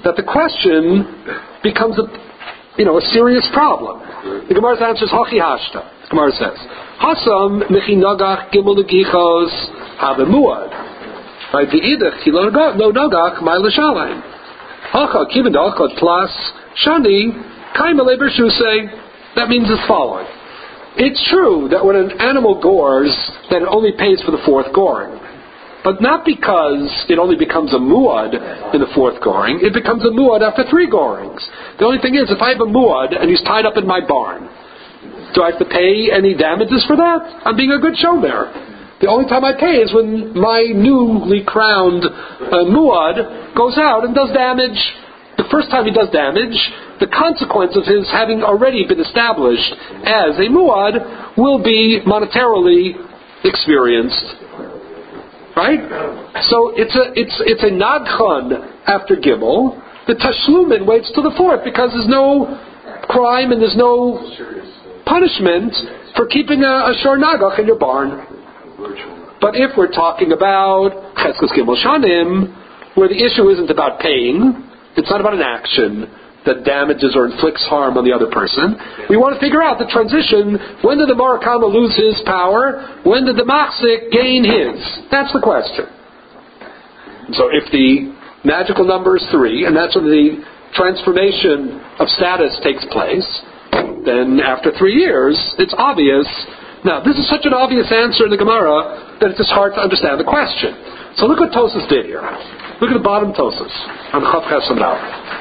that the question becomes a serious problem. The Gemara's answer is Hachi Hashta. The Gemara says, Hasam Michi Nogach Gimel Negichos Have Muad. Right? The Idach Lo Nogach My L'Shalayim. Hacha Kivin Dachot Plus Shani Kaimale Bershusei. That means as following. It's true that when an animal gores, that it only pays for the fourth goring. But not because it only becomes a muad in the fourth goring. It becomes a muad after 3 gorings. The only thing is, if I have a muad and he's tied up in my barn, do I have to pay any damages for that? I'm being a good shomer. The only time I pay is when my newly crowned muad goes out and does damage. The first time he does damage, the consequence of his having already been established as a muad will be monetarily experienced. Right? So it's a nadchan after Gimel. The tashlumin waits till the 4th because there's no crime and there's no punishment for keeping a shor nagach in your barn. But if we're talking about Cheskos Gimel Shanim, where the issue isn't about paying, it's not about an action that damages or inflicts harm on the other person. We want to figure out the transition. When did the Marakama lose his power? When did the Machzik gain his? That's the question. So if the magical number is 3, and that's when the transformation of status takes place, then after 3 years, it's obvious. Now, this is such an obvious answer in the Gemara that it's just hard to understand the question. So look what Tosas did here. Look at the bottom Tosas on Chav Ches Amral.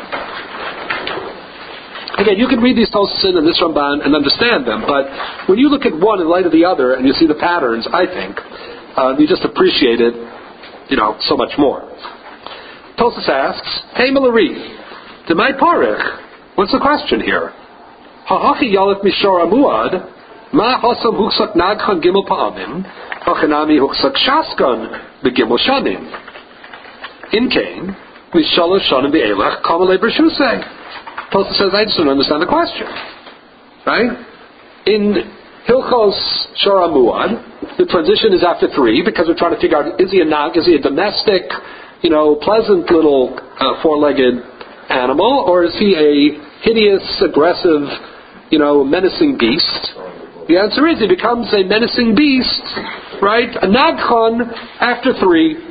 Again, you can read these Tosasin and this Ramban and understand them, but when you look at one in light of the other and you see the patterns, I think, you just appreciate it, so much more. Tosas asks, Hey Malari, to my parich, what's the question here? Hahachi Yalef Mishor Amuad, Ma Hasam Huksak Nagchan Gimel Pa'amim, Hachanami Huksak Shaskan Begimel Shanim. In Cain, Mishalosh Shanim Be'elech, Kamalei Bershusei. Tosas says, I just don't understand the question. Right? In Hilchos Shor Amuad, the transition is after 3 because we're trying to figure out, is he a domestic, pleasant little 4-legged animal, or is he a hideous, aggressive, menacing beast? The answer is he becomes a menacing beast, right? A nagchan after 3.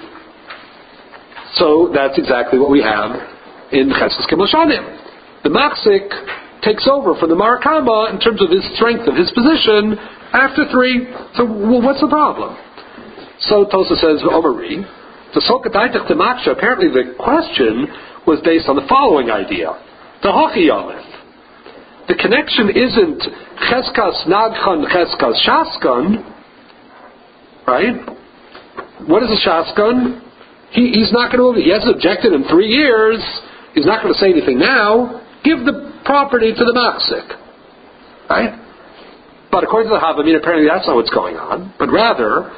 So that's exactly what we have in Cheskos Gimel Shanim. The Machzik takes over from the Marakama in terms of his strength of his position after 3. So what's the problem? So Tosa says, Omari, apparently the question was based on the following idea. The Hachi Yalef. The connection isn't Cheskas Nagchan, Cheskas Shaskan, right? What is a Shaskan? He's not going to, he hasn't objected in 3 years, he's not going to say anything now. Give the property to the Machzik. Right? But according to the Havamim, apparently that's not what's going on. But rather,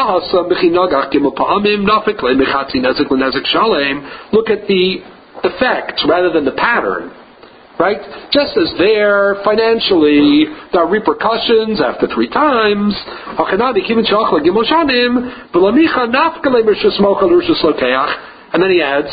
look at the effect rather than the pattern. Right? Just as there, financially, there are repercussions after 3 times. And then he adds,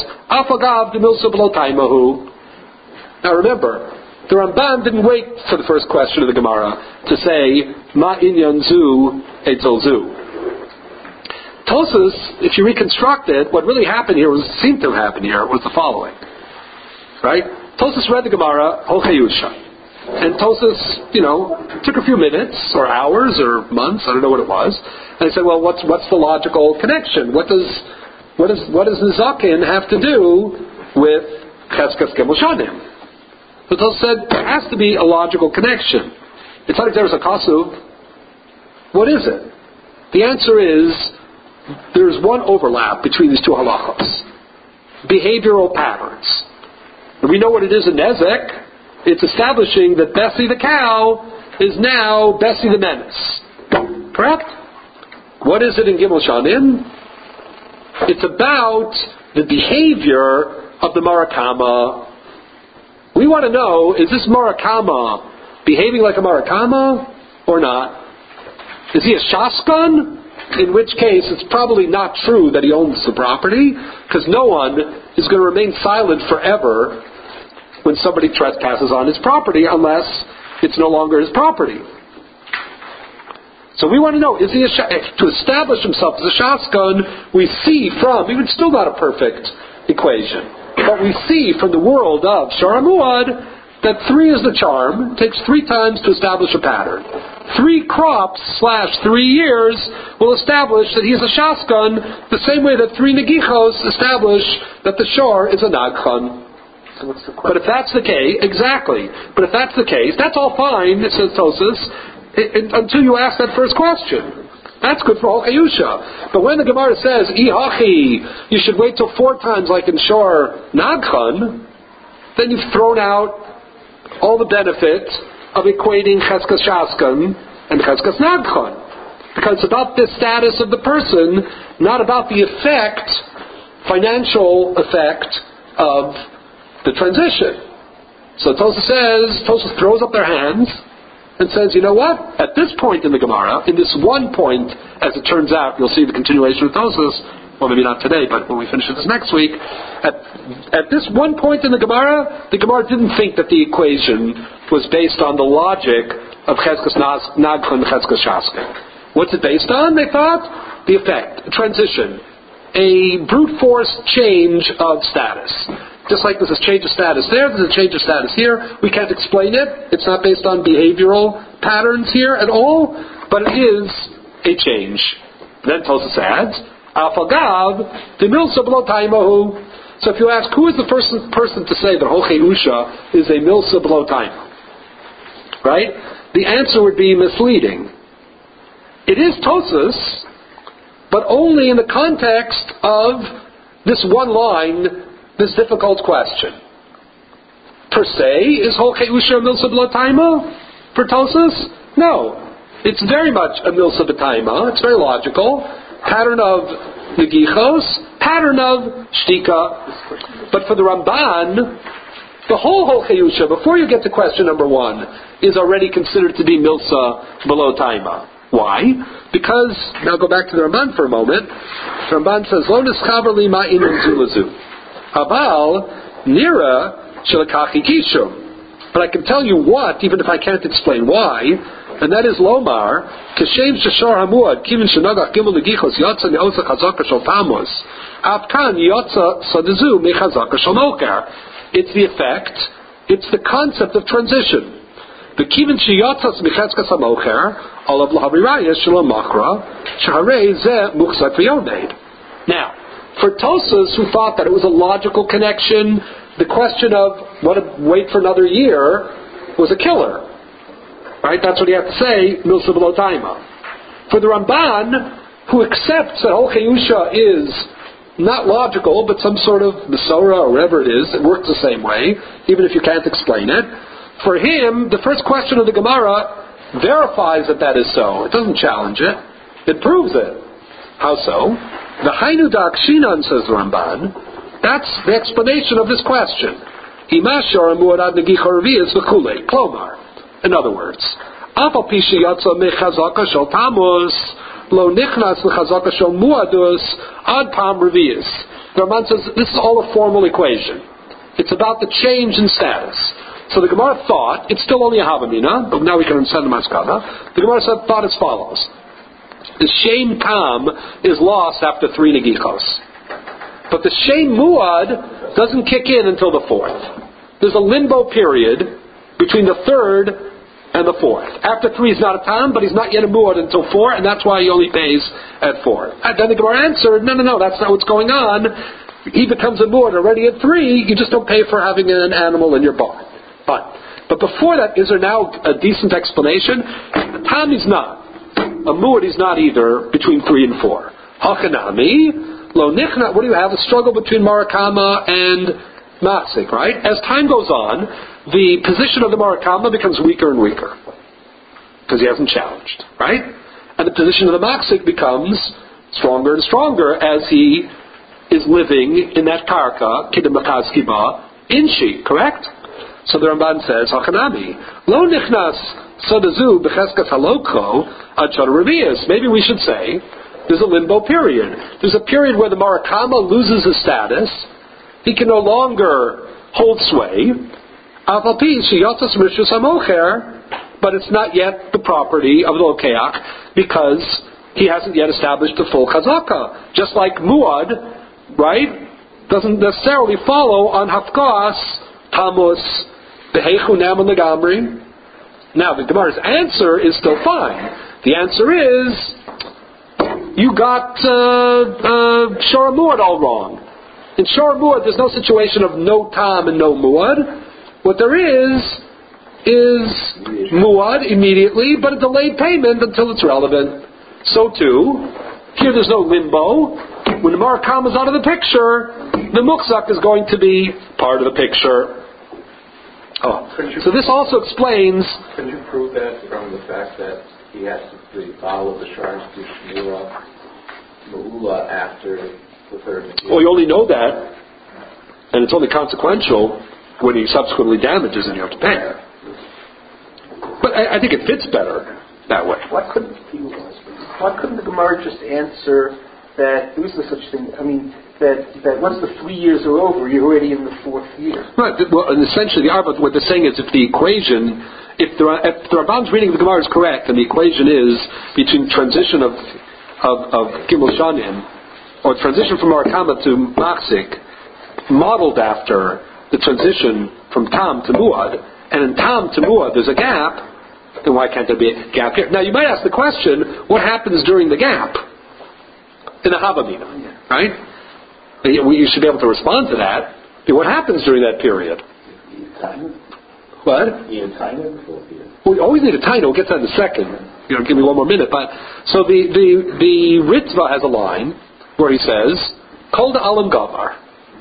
now remember, the Ramban didn't wait for the first question of the Gemara to say, Ma inyan zu etzel zu. Tosas, if you reconstruct it, what really happened here seemed to happen here was the following. Right? Tosas read the Gemara, Hochayusha. And Tosas, took a few minutes, or hours, or months, I don't know what it was, and he said, well, what's the logical connection? What does the Zakin have to do with Cheskos Gimel Shanim? So Tosas said, there has to be a logical connection. It's not like there's a kasuv. What is it? The answer is, there's one overlap between these 2 halachos. Behavioral patterns. And we know what it is in Nezek. It's establishing that Bessie the cow is now Bessie the menace. Correct? What is it in Gimel Shanim? It's about the behavior of the Marakama. We want to know, is this Marakama behaving like a Marakama or not? Is he a Shaskan? In which case, it's probably not true that he owns the property, because no one is going to remain silent forever when somebody trespasses on his property, unless it's no longer his property. So we want to know, is he to establish himself as a Shaskan, we see from, even still not a perfect equation, but we see from the world of Shor HaMuad that 3 is the charm. It takes 3 times to establish a pattern. 3 crops / 3 years will establish that he's a Shaskan, the same way that 3 Negichos establish that the Shor is a Nagchan. So what's the question? But if that's the case, exactly. But if that's the case, that's all fine, says Tosas, until you ask that first question. That's good for Hol Chayusha. But when the Gemara says, Ihachi, you should wait till 4 times like in Shor Nagchan, then you've thrown out all the benefit of equating Cheskas Shaskan and Cheskas Nagchan. Because it's about the status of the person, not about the effect, financial effect of the transition. So Tosas throws up their hands and says, you know what? At this point in the Gemara, in this one point, as it turns out, you'll see the continuation of Tosas, well, maybe not today, but when we finish this next week, at this one point in the Gemara didn't think that the equation was based on the logic of Cheskas Nagchan and Cheskas Shaskan. What's it based on? They thought the effect, a transition, a brute force change of status. Just like there's a change of status there's a change of status here. We can't explain it. It's not based on behavioral patterns here at all, but it is a change. Then Tosas adds, Afagav, the milsa below taimahu. So if you ask, who is the person to say that Hol Chayusha is a milsa below taima? Right? The answer would be misleading. It is Tosas, but only in the context of this one line, this difficult question. Per se, is Hol Chayusha a milsa below taima for Tosas? No. It's very much a milsa b'taima. It's very logical. Pattern of Negichos, pattern of Shtika. But for the Ramban, the whole Hol Chayusha, before you get to question number 1, is already considered to be milsa below taima. Why? Because, now go back to the Ramban for a moment. The Ramban says, Lo nischaber li ma'inun zulazu. Aval nira shelakachi kishum. But I can tell you what, even if I can't explain why, and that is Lomar, Kashem Shor HaMuad, Kivin Shenagach Gimel Negichos, Yotza Ne'osa Chazaka Shel Tammuz, Avkan Yotza Sadazu Mechazaka Shel Moker. It's the effect, it's the concept of transition. The Kivin Sheyotzas Mechazkas HaMoker, Olav L'Havirayah Shel Machra, Shaharei Zeh Muchzat V'Yomed. Now, for Tosas, who thought that it was a logical connection, the question of wait for another year was a killer. Right? That's what he had to say, milsa below taima. For the Ramban, who accepts that Hol Chayusha is not logical, but some sort of Masorah or whatever it is, it works the same way, even if you can't explain it. For him, the first question of the Gemara verifies that is so. It doesn't challenge it. It proves it. How so? The Hainu Dakshinan, says the Ramban, that's the explanation of this question. Imashor Mu'arad Negicha Revi'is V'chulei. Klomar. In other words, Afal Pishi Yatza Mechazaka Shel Tammuz Lo Nichnas Mechazaka Shel Mu'adus Ad Pam Revi'is. The Ramban says this is all a formal equation. It's about the change in status. So the Gemara thought, it's still only a Havamina, but now we can understand the Maskana. The Gemara thought as follows. The Shem Tam is lost after 3 Negichos. But the Shem Muad doesn't kick in until the 4th. There's a limbo period between the 3rd and the 4th. After 3 is not a Tam, but he's not yet a Muad until 4, and that's why he only pays at 4. And then the Gemara answered, no, that's not what's going on. He becomes a Muad already at 3, you just don't pay for having an animal in your barn. But before that, is there now a decent explanation? A Tam is not. A Muad is not either between 3 and 4. Hachanami, lo nichna, what do you have? A struggle between Marakama and Maksik, right? As time goes on, the position of the Marakama becomes weaker and weaker. Because he hasn't challenged, right? And the position of the Maksik becomes stronger and stronger as he is living in that karka, Kidem Machazkiba, Inshi, correct? So the Ramban says, Hachanami, lo nichnas sadazu b'cheskas halokho ad shor revi'is. Maybe we should say, there's a limbo period. There's a period where the Marakama loses his status, he can no longer hold sway. But it's not yet the property of the Lokeach because he hasn't yet established the full chazaka. Just like muad, right, doesn't necessarily follow on hafkas, tamus, behechu naman legamri. Now the Gemara's answer is still fine. The answer is, you got shor muad all wrong. In shor muad, there's no situation of no tam and no muad. What there is muad immediately, but a delayed payment until it's relevant. So too, here there's no limbo. When the marakam is out of the picture, the mukzak is going to be part of the picture. So this also explains... Can you prove that from the fact that he has to follow the shrine to Shmura Ma'ula after the third year? Well, you only know that, and it's only consequential when he subsequently damages and you have to pay. But I think it fits better that way. Why couldn't the Gemara just answer that there isn't such thing? I mean, that once the 3 years are over, you're already in the fourth year. Right. Well, and essentially, what they're saying is, if the Ramban's reading of the Gemara is correct, and the equation is between transition of Gimel Shanim, or transition from Marakama to Machzik, modeled after the transition from Tam to Muad, and in Tam to Muad there's a gap, then why can't there be a gap here? Now you might ask the question, what happens during the gap? In the Havamina, right? You should be able to respond to that. What happens during that period? What? You need a taina before here. We always need a taina. We'll get to that in a second. Give me one more minute. But so the Ritva has a line where he says, "Kol da alam gavar."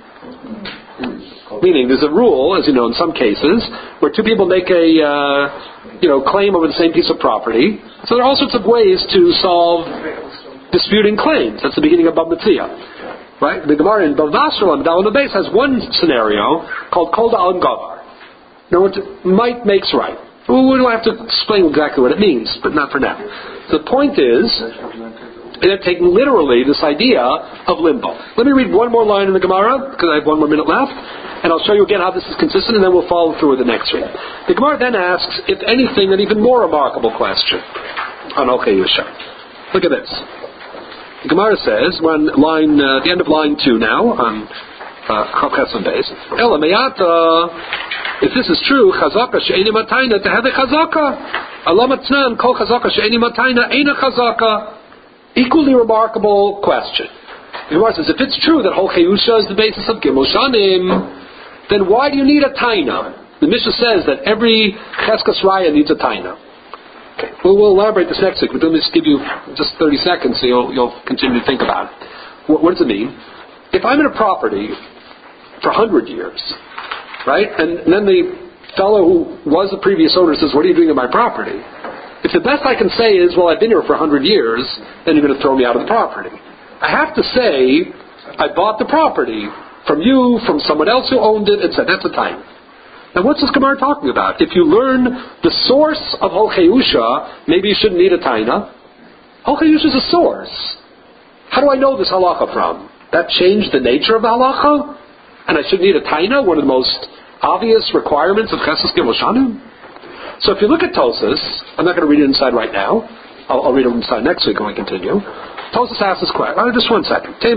Meaning, there's a rule, as you know, in some cases, where two people make a claim over the same piece of property. So there are all sorts of ways to solve disputing claims. That's the beginning of Bab Metzia. Right? The Gemara in Bab Vasralam, Dalon Beis, has one scenario called Kol da alam gavar. Now, might makes right. We don't have to explain exactly what it means, but not for now. The point is, they're taking literally this idea of limbo. Let me read one more line in the Gemara, because I have 1 more minute left, and I'll show you again how this is consistent, and then we'll follow through with the next read. The Gemara then asks, if anything, an even more remarkable question on Ochei Yusha. Look at this. The Gemara says, we're on the end of line 2 now, on Chav Chesam Beis. Ela meyata, if this is true, chazaka she'eni matayna teheve chazaka. Allah matnan kol chazaka she'eni matayna eina chazaka. Equally remarkable question. The Gemara says, if it's true that Hol Cheyusha is the basis of Gimel Shanim, then why do you need a taina? The Mishnah says that every Cheskas Raya needs a taina. Okay, we'll elaborate this next week, but let me just give you just 30 seconds so you'll continue to think about it. What does it mean? If I'm in a property for 100 years, right, and then the fellow who was the previous owner says, what are you doing in my property? If the best I can say is, well, I've been here for 100 years, then you're going to throw me out of the property. I have to say, I bought the property from you, from someone else who owned it, and said, that's a time. Now, what's this Gemara talking about? If you learn the source of Hol Cheyusha, maybe you shouldn't need a taina. Hol Cheyusha is a source. How do I know this halacha from? That changed the nature of the halacha? And I should need a taina, one of the most obvious requirements of Chesed Gimel Shanim? So if you look at Tosas, I'm not going to read it inside right now. I'll read it inside next week when we continue. Tosas asks this question. Just 1 second. By the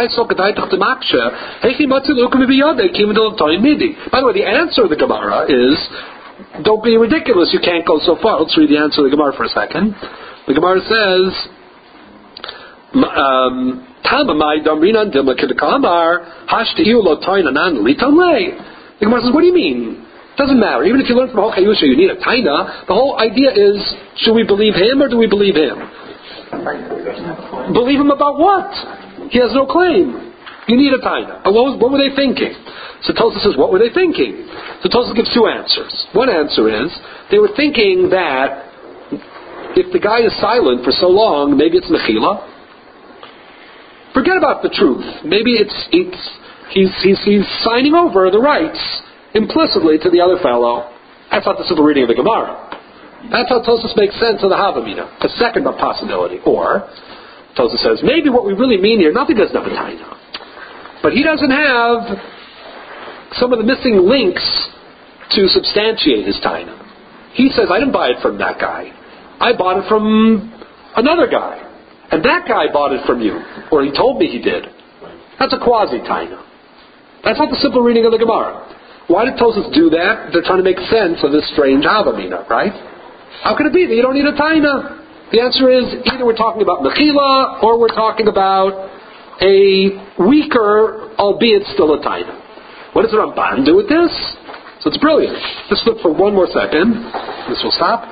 way, the answer of the Gemara is, don't be ridiculous, you can't go so far. Let's read the answer of the Gemara for a second. The Gemara says, the Gemara says, what do you mean? It doesn't matter. Even if you learn from Hol Cheyusha, you need a taina. The whole idea is, should we believe him or do we believe him? Believe him about what? He has no claim. You need a taina. What were they thinking? So Tosafos says, what were they thinking? So Tosafos gives 2 answers. One answer is, they were thinking that if the guy is silent for so long, maybe it's mechila. Forget about the truth. Maybe he's signing over the rights implicitly to the other fellow. That's not the simple reading of the Gemara. That's how Tosafos makes sense of the Havamina. A second possibility. Or, Tosafos says, maybe what we really mean here, not that he doesn't have a taina, but he doesn't have some of the missing links to substantiate his taina. He says, I didn't buy it from that guy. I bought it from another guy. And that guy bought it from you. Or he told me he did. That's a quasi-taina. That's not the simple reading of the Gemara. Why did Tosfos do that? They're trying to make sense of this strange Havamina, right? How can it be that you don't need a taina? The answer is either we're talking about mechila or we're talking about a weaker, albeit still a taina. What does the Ramban do with this? So it's brilliant. Just look for one more second. This will stop.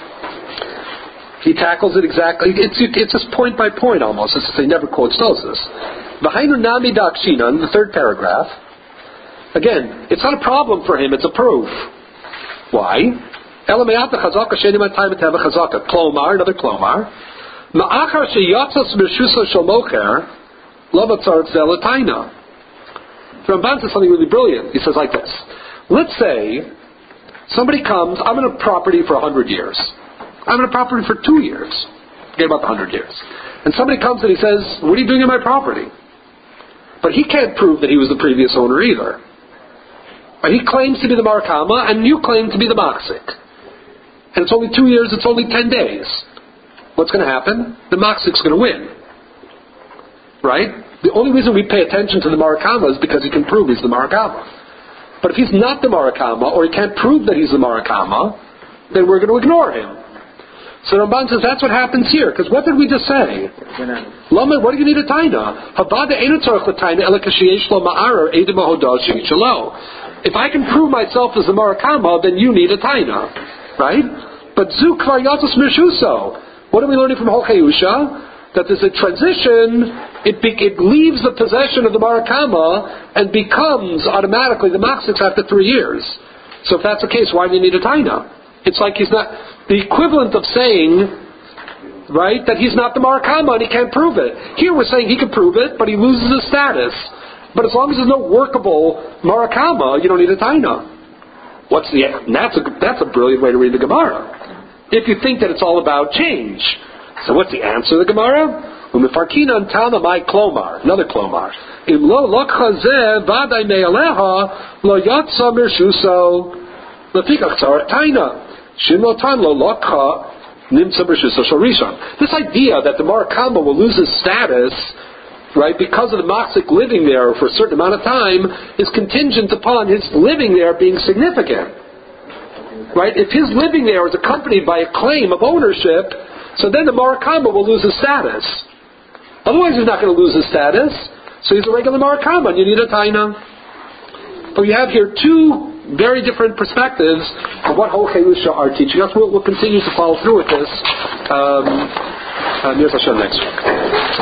He tackles it exactly. It's just point by point almost. It's just he never quotes Tosfos. V'hainu nami dakshinan, the third paragraph. Again, it's not a problem for him, it's a proof. Why? Elamayata chazaka shenimat time to have a chazaka. Klomar, another klomar. Ma'achar sheyatzas mershusa shomocher lavatzar zelataina. Ramban says something really brilliant. He says like this. Let's say somebody comes, I'm in a property for 100 years. I'm in a property for 2 years. Forget about the 100 years. And somebody comes and he says, what are you doing in my property? But he can't prove that he was the previous owner either. He claims to be the Marakama, and you claim to be the Maksik. And it's only 2 years, it's only 10 days. What's going to happen? The Maksik's going to win. Right? The only reason we pay attention to the Marakama is because he can prove he's the Marakama. But if he's not the Marakama, or he can't prove that he's the Marakama, then we're going to ignore him. So Ramban says that's what happens here. Because what did we just say? Lama, what do you need a taina? If I can prove myself as the Marakama, then you need a taina. Right? But Zu Kvar Yatzos Mirshuso. What are we learning from Holchayusha? That there's a transition, it leaves the possession of the Marakama and becomes automatically the Maksik after 3 years. So if that's the case, why do you need a taina? It's like he's not, the equivalent of saying, right, that he's not the Marakama and he can't prove it. Here we're saying he can prove it, but he loses his status. But as long as there's no workable Marakama, you don't need a taina. That's a brilliant way to read the Gemara. If you think that it's all about change. So what's the answer of the Gemara? Umefarkinan tana mai klomar, another klomar. Im lo lokha zeh vaday me'aleha lo yatsa mirshuso lefikach tzar taina. Shimlo tan lo lokha nimtza mirshuso shorishon. This idea that the Marakama will lose his status, right, because of the Maksik living there for a certain amount of time, is contingent upon his living there being significant. Right? If his living there is accompanied by a claim of ownership, so then the Marakama will lose his status. Otherwise he's not going to lose his status. So he's a regular Marakama and you need a taina. But we have here two very different perspectives of what Holchayusha are teaching us. We'll continue to follow through with this. Next week.